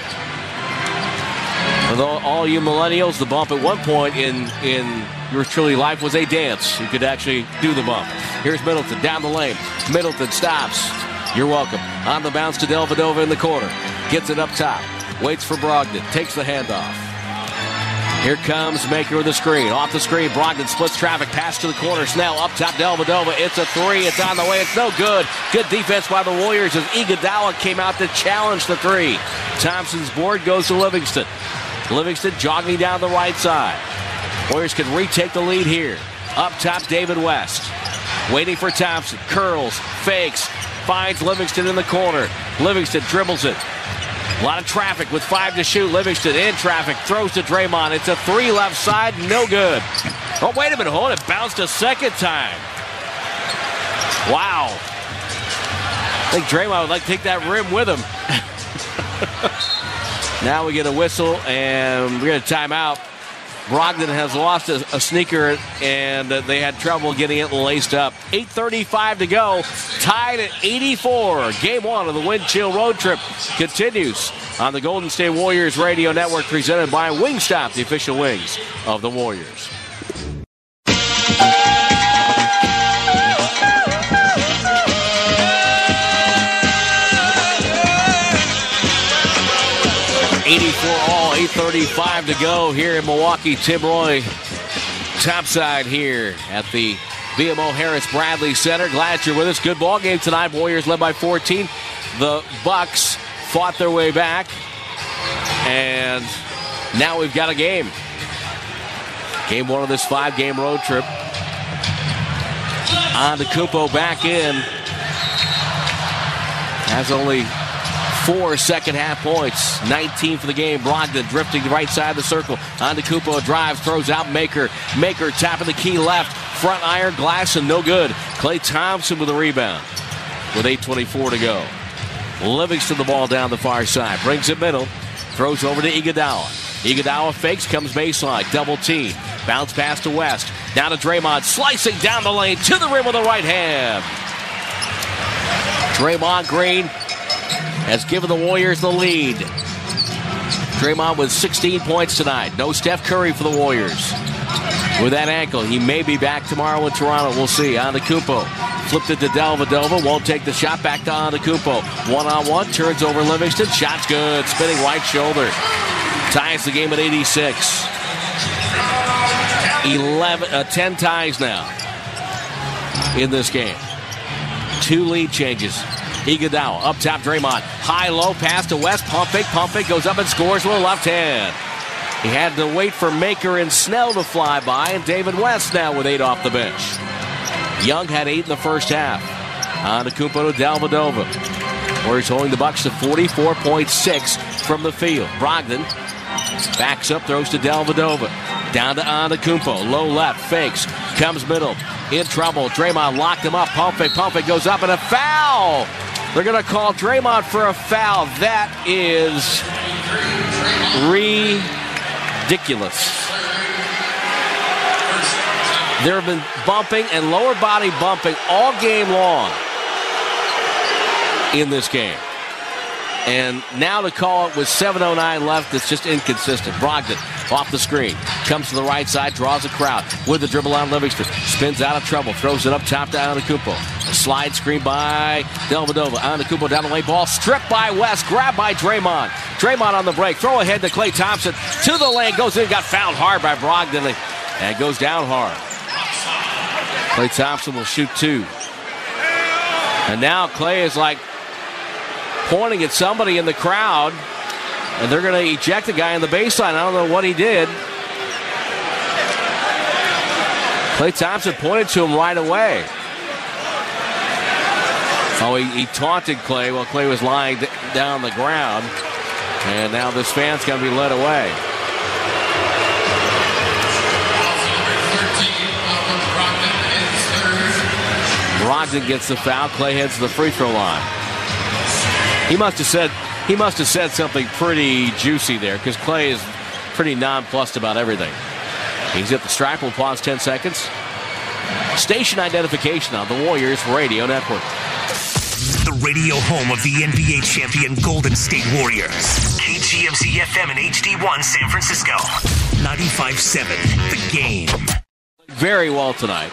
For all you millennials, the bump at one point in, in your truly life was a dance. You could actually do the bump. Here's Middleton down the lane. Middleton stops. You're welcome. On the bounce to Dellavedova in the corner. Gets it up top. Waits for Brogdon. Takes the handoff. Here comes Maker with the screen. Off the screen, Brogdon splits traffic. Pass to the corner. Snell up top, Dellavedova. It's a three. It's on the way. It's no good. Good defense by the Warriors as Iguodala came out to challenge the three. Thompson's board goes to Livingston. Livingston jogging down the right side. Warriors can retake the lead here. Up top, David West. Waiting for Thompson. Curls, fakes, finds Livingston in the corner. Livingston dribbles it. A lot of traffic with five to shoot. Livingston in traffic. Throws to Draymond. It's a three left side. No good. Oh, wait a minute. Hold it. Bounced a second time. Wow. I think Draymond would like to take that rim with him. Now we get a whistle, and we get a timeout. Brogdon has lost a, a sneaker, and uh, they had trouble getting it laced up. eight thirty-five to go. Tied at eighty-four. Game one of the Wind Chill Road Trip continues on the Golden State Warriors Radio Network, presented by Wingstop, the official wings of the Warriors. eighty-four all, eight thirty-five to go here in Milwaukee. Tim Roy topside here at the B M O Harris Bradley Center. Glad you're with us. Good ball game tonight. Warriors led by fourteen. The Bucks fought their way back, and now we've got a game. Game one of this five-game road trip. Antetokounmpo back in. Has only four second half points. nineteen for the game. Brogdon drifting the right side of the circle. Antetokounmpo drives, throws out Maker. Maker tapping the key left. Front iron, glass, and no good. Klay Thompson with a rebound with eight twenty-four to go. Livingston the ball down the far side. Brings it middle. Throws over to Iguodala. Iguodala fakes, comes baseline. Double team. Bounce pass to West. Down to Draymond. Slicing down the lane to the rim with the right hand. Draymond Green has given the Warriors the lead. Draymond with sixteen points tonight. No Steph Curry for the Warriors. With that ankle, he may be back tomorrow in Toronto. We'll see. Antetokounmpo flipped it to Dellavedova. Won't take the shot. Back to Antetokounmpo. One-on-one. Turns over Livingston. Shot's good. Spinning right shoulder. Ties the game at eighty-six. eleven, uh, ten ties now in this game. Two lead changes. Iguodala up top, Draymond. High-low pass to West. Pump fake, pump fake. Goes up and scores with a left hand. He had to wait for Maker and Snell to fly by, and David West now with eight off the bench. Young had eight in the first half. Antetokounmpo to Dellavedova. Warriors holding the Bucks to forty-four point six from the field. Brogdon backs up, throws to Dellavedova. Down to Antetokounmpo. Low left, fakes. Comes middle. In trouble. Draymond locked him up. Pump fake, pump fake. Goes up and a foul. They're going to call Draymond for a foul. That is ridiculous. There have been bumping and lower body bumping all game long in this game. And now to call it with seven oh nine left, it's just inconsistent. Brogdon off the screen. Comes to the right side, draws a crowd. With the dribble on Livingston. Spins out of trouble. Throws it up top to Antetokounmpo. A slide screen by Dellavedova. Antetokounmpo down the lane. Ball stripped by West. Grabbed by Draymond. Draymond on the break. Throw ahead to Klay Thompson. To the lane. Goes in. Got fouled hard by Brogdon. And goes down hard. Klay Thompson will shoot two. And now Klay is like pointing at somebody in the crowd, and they're going to eject the guy in the baseline. I don't know what he did. Klay Thompson pointed to him right away. Oh, he, he taunted Klay while Klay was lying d- down on the ground. And now this fan's going to be led away. Brogdon gets the foul. Klay heads to the free throw line. He must have said he must have said something pretty juicy there, because Klay is pretty nonplussed about everything. He's at the stripe. We'll pause ten seconds. Station identification on the Warriors Radio Network. The radio home of the N B A champion Golden State Warriors. K G M Z F M and H D one San Francisco. ninety-five point seven The Game. Very well tonight.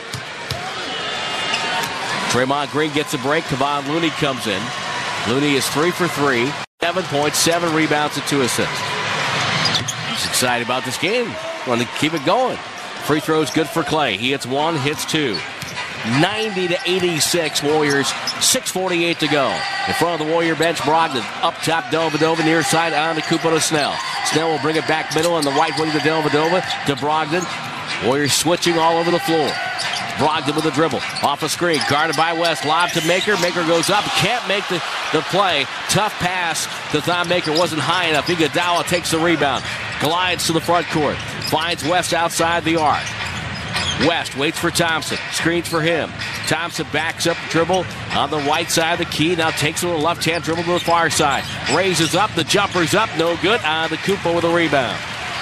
Draymond Green gets a break. Kevon Looney comes in. Looney is three for three. Seven points, seven rebounds, and two assists. He's excited about this game. Want to keep it going. Free throws good for Klay. He hits one, hits two. ninety to eighty-six Warriors. six forty-eight to go. In front of the Warrior bench, Brogdon. Up top, Dellavedova near side on to Kupo to Snell. Snell will bring it back middle on the right wing to Dellavedova to Brogdon. Warriors switching all over the floor. Brogdon with a dribble. Off a screen. Guarded by West. Lob to Maker. Maker goes up. Can't make the, the play. Tough pass to Thon Maker. Wasn't high enough. Iguodala takes the rebound. Glides to the front court. Finds West outside the arc. West waits for Thompson. Screens for him. Thompson backs up dribble on the right side of the key. Now takes a little left-hand dribble to the far side. Raises up. The jumper's up. No good. On the Kupo with a rebound.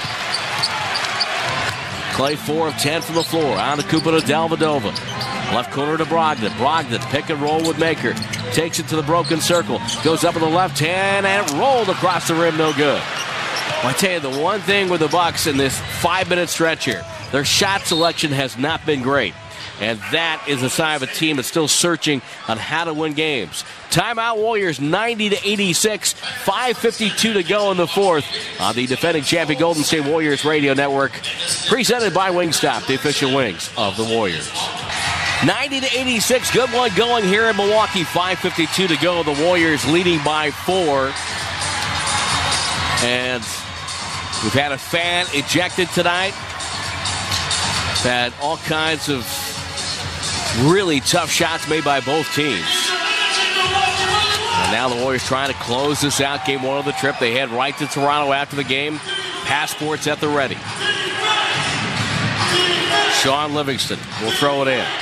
Klay four of ten from the floor. On the Kupo to Dellavedova. Left corner to Brogdon. Brogdon pick and roll with Maker. Takes it to the broken circle. Goes up in the left hand and rolled across the rim. No good. Well, I tell you, the one thing with the Bucks in this five-minute stretch here, their shot selection has not been great. And that is a sign of a team that's still searching on how to win games. Timeout Warriors ninety to eighty-six. five fifty-two to go in the fourth on the defending champion Golden State Warriors Radio Network. Presented by Wingstop, the official wings of the Warriors. ninety to eighty-six. Good one going here in Milwaukee. five fifty-two to go. The Warriors leading by four. And we've had a fan ejected tonight. Had all kinds of really tough shots made by both teams. And now the Warriors trying to close this out. Game one of the trip. They head right to Toronto after the game. Passports at the ready. Shaun Livingston will throw it in.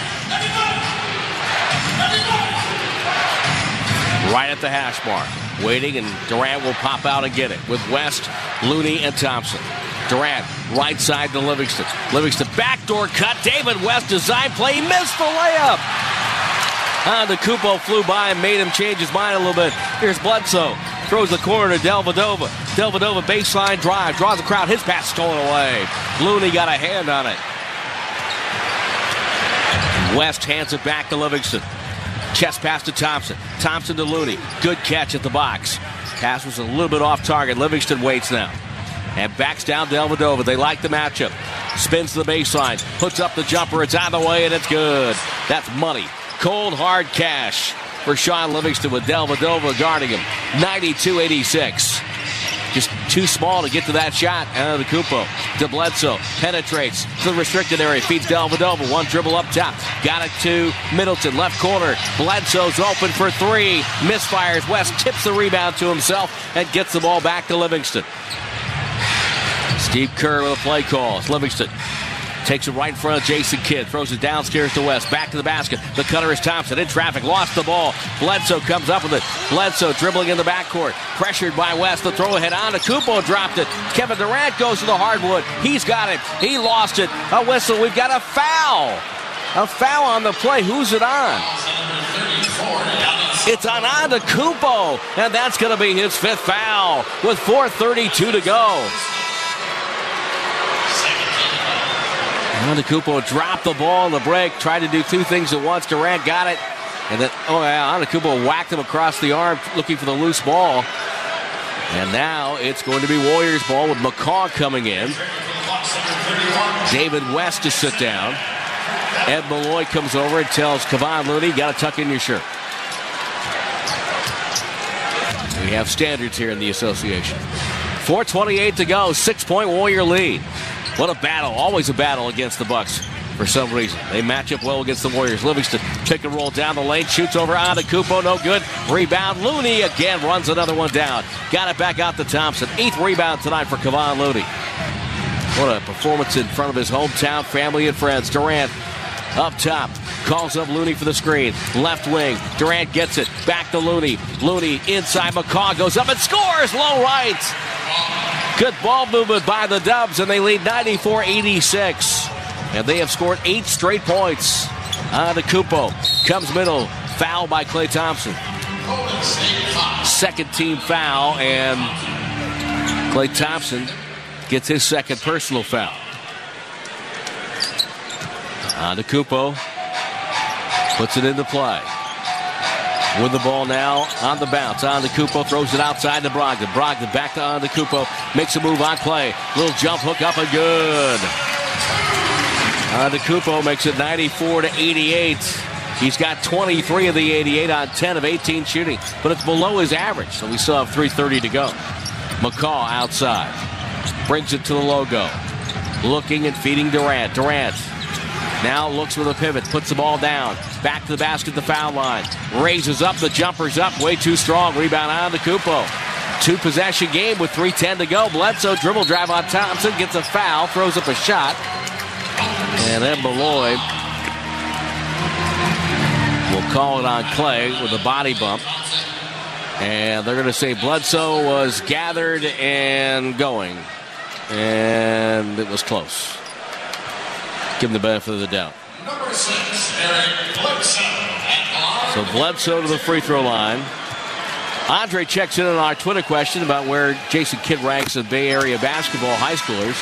Right at the hash mark. Waiting, and Durant will pop out and get it with West, Looney, and Thompson. Durant, right side to Livingston. Livingston, backdoor cut. David West, design play. He missed the layup. Ah, the Kupo flew by and made him change his mind a little bit. Here's Bledsoe. Throws the corner to Dellavedova. Dellavedova baseline drive. Draws the crowd. His pass stolen away. Looney got a hand on it. West hands it back to Livingston. Chest pass to Thompson. Thompson to Looney. Good catch at the box. Pass was a little bit off target. Livingston waits now. And backs down Dellavedova. They like the matchup. Spins to the baseline. Puts up the jumper. It's out of the way, and it's good. That's money. Cold, hard cash for Shaun Livingston with Dellavedova guarding him. ninety-two eighty-six. Just too small to get to that shot. Out of the Kupo. To Bledsoe. Penetrates to the restricted area. Feeds Dellavedova. One dribble up top. Got it to Middleton. Left corner. Bledsoe's open for three. Misfires. West tips the rebound to himself and gets the ball back to Livingston. Steve Kerr with a play call. It's Livingston. Takes it right in front of Jason Kidd. Throws it downstairs to West. Back to the basket. The cutter is Thompson. In traffic. Lost the ball. Bledsoe comes up with it. Bledsoe dribbling in the backcourt. Pressured by West. The throw ahead on to Kupo. Dropped it. Kevin Durant goes to the hardwood. He's got it. He lost it. A whistle. We've got a foul. A foul on the play. Who's it on? It's on Antetokounmpo. And that's going to be his fifth foul with four thirty-two to go. Antetokounmpo dropped the ball in the break, tried to do two things at once. Durant got it, and then, oh yeah, Antetokounmpo whacked him across the arm looking for the loose ball. And now it's going to be Warriors ball with McCaw coming in. David West to sit down. Ed Malloy comes over and tells Kevon Looney, you got to tuck in your shirt. We have standards here in the association. four twenty-eight to go, six-point Warrior lead. What a battle, always a battle against the Bucks. for some reason. They match up well against the Warriors. Livingston pick and roll down the lane, shoots over Antetokounmpo, no good. Rebound, Looney again runs another one down. Got it back out to Thompson. Eighth rebound tonight for Kevon Looney. What a performance in front of his hometown family and friends. Durant up top, calls up Looney for the screen. Left wing, Durant gets it. Back to Looney. Looney inside, McCaw goes up and scores. Low right. Good ball movement by the Dubs, and they lead ninety-four eighty-six. And they have scored eight straight points. Antetokounmpo comes middle. Foul by Klay Thompson. Second team foul, and Klay Thompson gets his second personal foul. Antetokounmpo puts it into play. With the ball now on the bounce. Antetokounmpo throws it outside to Brogdon. Brogdon back to Antetokounmpo. Makes a move on Klay. Little jump hook up and good. Antetokounmpo makes it ninety-four to eighty-eight. He's got twenty-three of the eighty-eight on ten of eighteen shooting. But it's below his average, so we still have three thirty to go. McCaw outside. Brings it to the logo. Looking and feeding Durant. Durant now looks for the pivot. Puts the ball down. Back to the basket, the foul line. Raises up, the jumper's up. Way too strong. Rebound on the Antetokounmpo. Two possession game with three ten to go. Bledsoe dribble drive on Thompson. Gets a foul. Throws up a shot. And then Malloy will call it on Klay with a body bump. And they're going to say Bledsoe was gathered and going. And it was close. Give him the benefit of the doubt. Number six, Eric Bledsoe. So Bledsoe to the free throw line. Andre checks in on our Twitter question about where Jason Kidd ranks in Bay Area basketball high schoolers.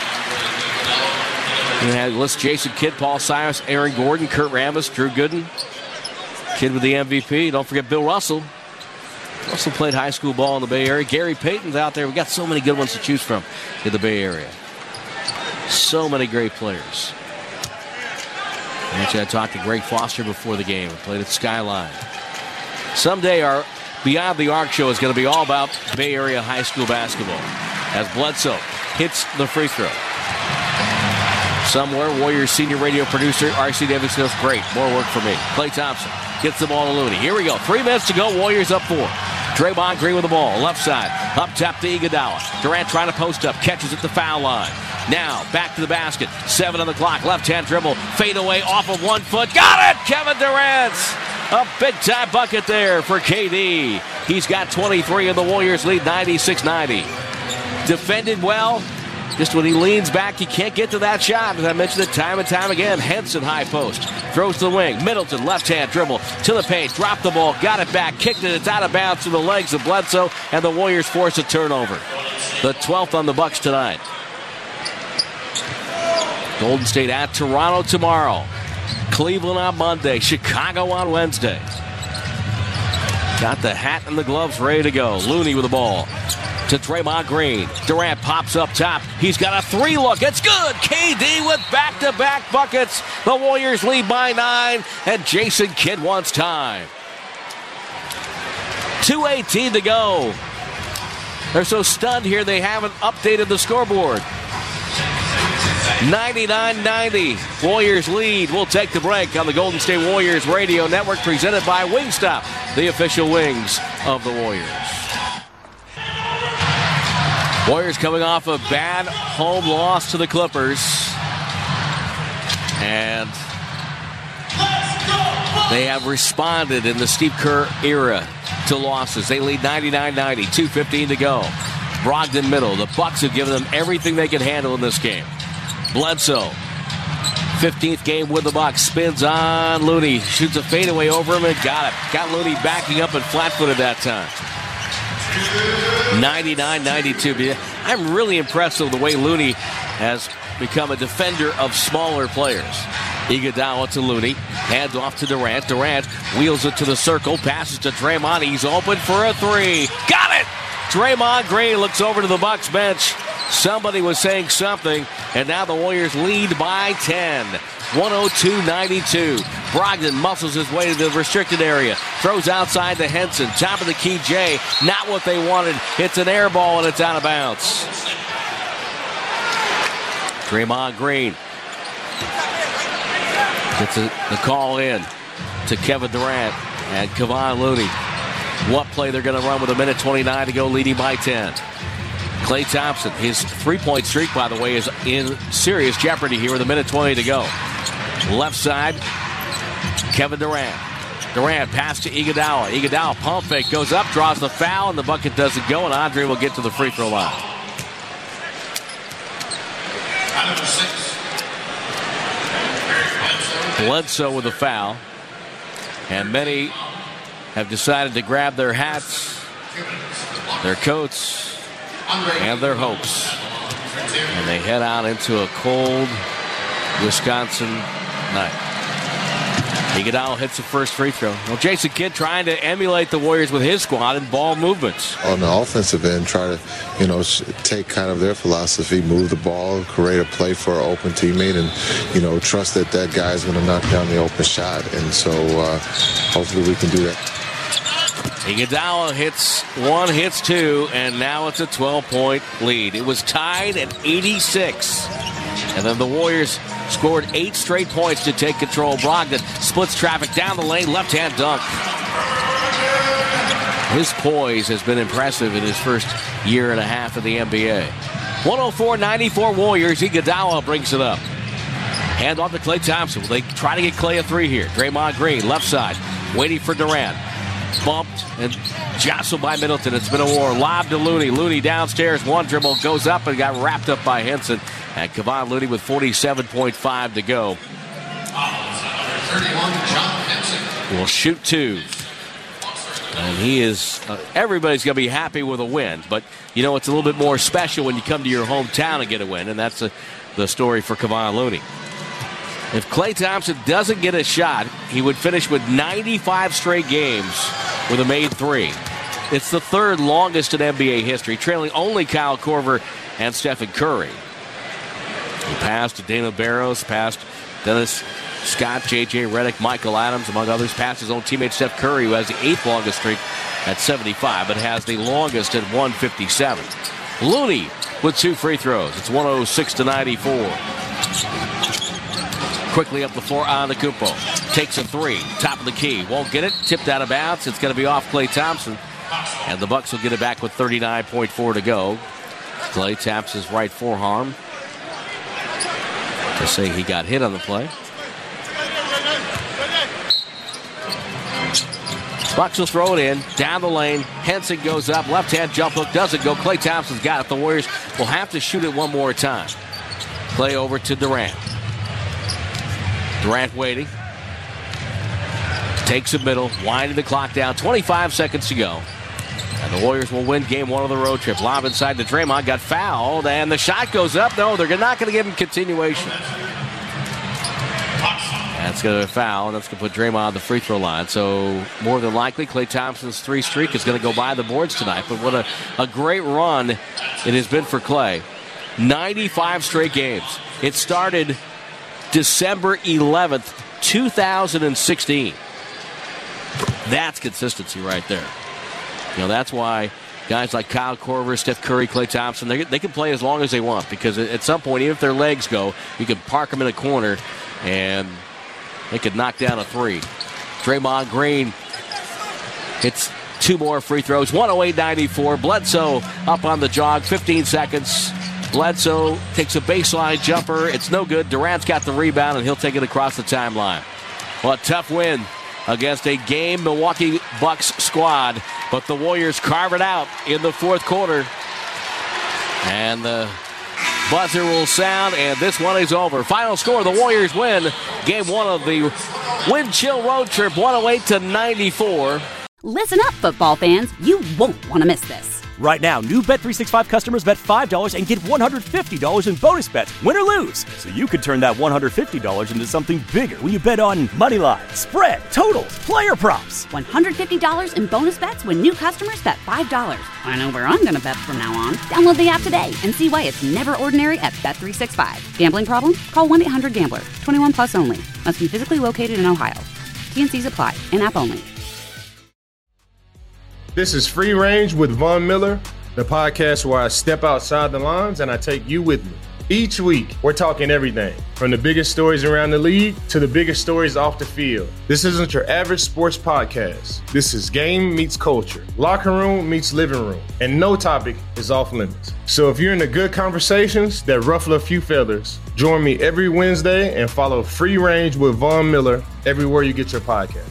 He lists Jason Kidd, Paul Silas, Aaron Gordon, Kurt Rambis, Drew Gooden. Kidd with the M V P. Don't forget Bill Russell. Russell played high school ball in the Bay Area. Gary Payton's out there. We've got so many good ones to choose from in the Bay Area. So many great players. Actually, I talked to Greg Foster before the game. We played at Skyline. Someday our Beyond the Arc show is going to be all about Bay Area high school basketball as Bledsoe hits the free throw. Somewhere, Warriors senior radio producer R C Davis goes, great, more work for me. Klay Thompson gets the ball to Looney. Here we go. Three minutes to go. Warriors up four. Draymond Green with the ball. Left side. Up top to Iguodala. Durant trying to post up. Catches at the foul line. Now back to the basket. Seven on the clock. Left-hand dribble. Fade away off of one foot. Got it! Kevin Durant. A big-time bucket there for K D. He's got twenty-three, and the Warriors lead ninety-six ninety. Defended well. Just when he leans back, he can't get to that shot. As I mentioned it time and time again, Henson high post. Throws to the wing. Middleton, left-hand dribble to the paint. Dropped the ball. Got it back. Kicked it. It's out of bounds to the legs of Bledsoe. And the Warriors force a turnover. The twelfth on the Bucks tonight. Golden State at Toronto tomorrow. Cleveland on Monday. Chicago on Wednesday. Got the hat and the gloves ready to go. Looney with the ball. To Draymond Green. Durant pops up top. He's got a three look. It's good. K D with back-to-back buckets. The Warriors lead by nine, and Jason Kidd wants time. two eighteen to go. They're so stunned here they haven't updated the scoreboard. ninety-nine ninety. Warriors lead. We'll take the break on the Golden State Warriors Radio Network, presented by Wingstop, the official wings of the Warriors. Warriors coming off a bad home loss to the Clippers. And they have responded in the Steve Kerr era to losses. They lead ninety-nine ninety, two fifteen to go. Brogdon middle. The Bucks have given them everything they can handle in this game. Bledsoe, fifteenth game with the Bucks, spins on Looney. Shoots a fadeaway over him and got it. Got Looney backing up and flat-footed that time. ninety-nine ninety-two. I'm really impressed with the way Looney has become a defender of smaller players. Iguodala to Looney. Hands off to Durant. Durant wheels it to the circle. Passes to Draymond. He's open for a three. Got it! Draymond Green looks over to the Bucks bench. Somebody was saying something, and now the Warriors lead by ten. one oh two ninety-two. Brogdon muscles his way to the restricted area. Throws outside to Henson. Top of the key, Jay. Not what they wanted. It's an air ball, and it's out of bounds. Draymond Green Gets a, the call in to Kevin Durant and Kevon Looney. What play they're going to run with a minute twenty-nine to go, leading by ten. Klay Thompson, his three-point streak, by the way, is in serious jeopardy here with a minute twenty to go. Left side, Kevin Durant. Durant pass to Iguodala. Iguodala pump fake, goes up, draws the foul, and the bucket doesn't go, and Andre will get to the free throw line. Bledsoe with a foul, and many have decided to grab their hats, their coats, and their hopes, and they head out into a cold Wisconsin night. Iguodala hits the first free throw. Well, Jason Kidd trying to emulate the Warriors with his squad and ball movements. On the offensive end, try to, you know, take kind of their philosophy, move the ball, create a play for an open teammate, and, you know, trust that that guy is going to knock down the open shot. And so uh, hopefully we can do that. Iguodala hits one, hits two, and now it's a twelve-point lead. It was tied at eighty-six. And then the Warriors scored eight straight points to take control. Brogdon splits traffic down the lane, left-hand dunk. His poise has been impressive in his first year and a half of the N B A. one oh four ninety-four Warriors. Iguodala brings it up. Hand off to Klay Thompson. Will they try to get Klay a three here? Draymond Green, left side, waiting for Durant. Bumped and jostled by Middleton. It's been a war. Lob to Looney. Looney downstairs. One dribble goes up and got wrapped up by Henson. And Kevon Looney with forty-seven point five to go. Will shoot two. And he is, uh, everybody's going to be happy with a win. But, you know, it's a little bit more special when you come to your hometown and get a win. And that's a, the story for Kevon Looney. If Klay Thompson doesn't get a shot, he would finish with ninety-five straight games with a made three. It's the third longest in N B A history, trailing only Kyle Korver and Stephen Curry. He passed to Dana Barros, passed Dennis Scott, J J Redick, Michael Adams, among others, passed his own teammate Steph Curry, who has the eighth longest streak at seventy-five, but has the longest at one fifty-seven. Looney with two free throws. It's one oh six to ninety-four. Quickly up the floor on the Antetokounmpo. Takes a three. Top of the key. Won't get it. Tipped out of bounds. It's going to be off Klay Thompson. And the Bucks will get it back with thirty-nine point four to go. Klay taps his right forearm to say he got hit on the play. Bucks will throw it in. Down the lane. Henson goes up. Left-hand jump hook doesn't go. Klay Thompson's got it. The Warriors will have to shoot it one more time. Klay over to Durant. Durant waiting. Takes a middle. Winding the clock down. twenty-five seconds to go. And the Warriors will win game one of the road trip. Lob inside to Draymond. Got fouled. And the shot goes up. No, they're not going to give him continuation. That's going to be a foul. And that's going to put Draymond on the free throw line. So more than likely, Klay Thompson's three streak is going to go by the boards tonight. But what a, a great run it has been for Klay. ninety-five straight games. It started December eleventh, two thousand sixteen. That's consistency right there. You know, that's why guys like Kyle Korver, Steph Curry, Klay Thompson, they, they can play as long as they want, because at some point, even if their legs go, you can park them in a corner and they could knock down a three. Draymond Green hits two more free throws. one oh eight ninety-four. Bledsoe up on the jog. fifteen seconds. Bledsoe takes a baseline jumper. It's no good. Durant's got the rebound, and he'll take it across the timeline. Well, a tough win against a game Milwaukee Bucks squad, but the Warriors carve it out in the fourth quarter. And the buzzer will sound, and this one is over. Final score, the Warriors win game one of the Wind Chill Road Trip, one oh eight to ninety-four. Listen up, football fans. You won't want to miss this. Right now, new Bet three sixty-five customers bet five dollars and get one hundred fifty dollars in bonus bets, win or lose. So you could turn that one hundred fifty dollars into something bigger when you bet on money line, spread, totals, player props. one hundred fifty dollars in bonus bets when new customers bet five dollars. I know where I'm going to bet from now on. Download the app today and see why it's never ordinary at Bet three sixty-five. Gambling problem? Call one eight hundred gambler. twenty-one plus only. Must be physically located in Ohio. T N Cs apply. In-app only. This is Free Range with Von Miller, the podcast where I step outside the lines and I take you with me. Each week, we're talking everything from the biggest stories around the league to the biggest stories off the field. This isn't your average sports podcast. This is game meets culture, locker room meets living room, and no topic is off limits. So if you're into good conversations that ruffle a few feathers, join me every Wednesday and follow Free Range with Von Miller everywhere you get your podcast.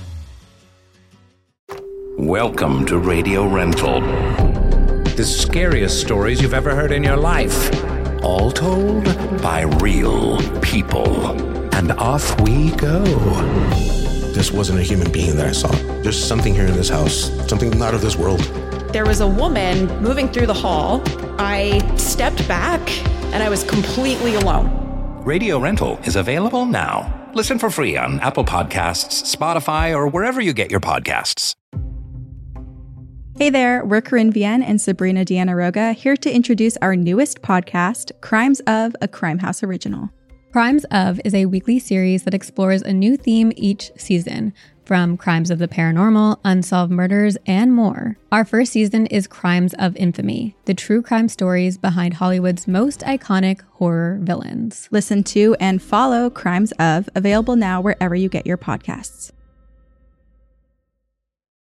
Welcome to Radio Rental. The scariest stories you've ever heard in your life. All told by real people. And off we go. This wasn't a human being that I saw. There's something here in this house, something not of this world. There was a woman moving through the hall. I stepped back and I was completely alone. Radio Rental is available now. Listen for free on Apple Podcasts, Spotify, or wherever you get your podcasts. Hey there, we're Corinne Vienne and Sabrina Deanna Roga, here to introduce our newest podcast, Crimes of, a Crime House original. Crimes of is a weekly series that explores a new theme each season, from crimes of the paranormal, unsolved murders, and more. Our first season is Crimes of Infamy, the true crime stories behind Hollywood's most iconic horror villains. Listen to and follow Crimes of, available now wherever you get your podcasts.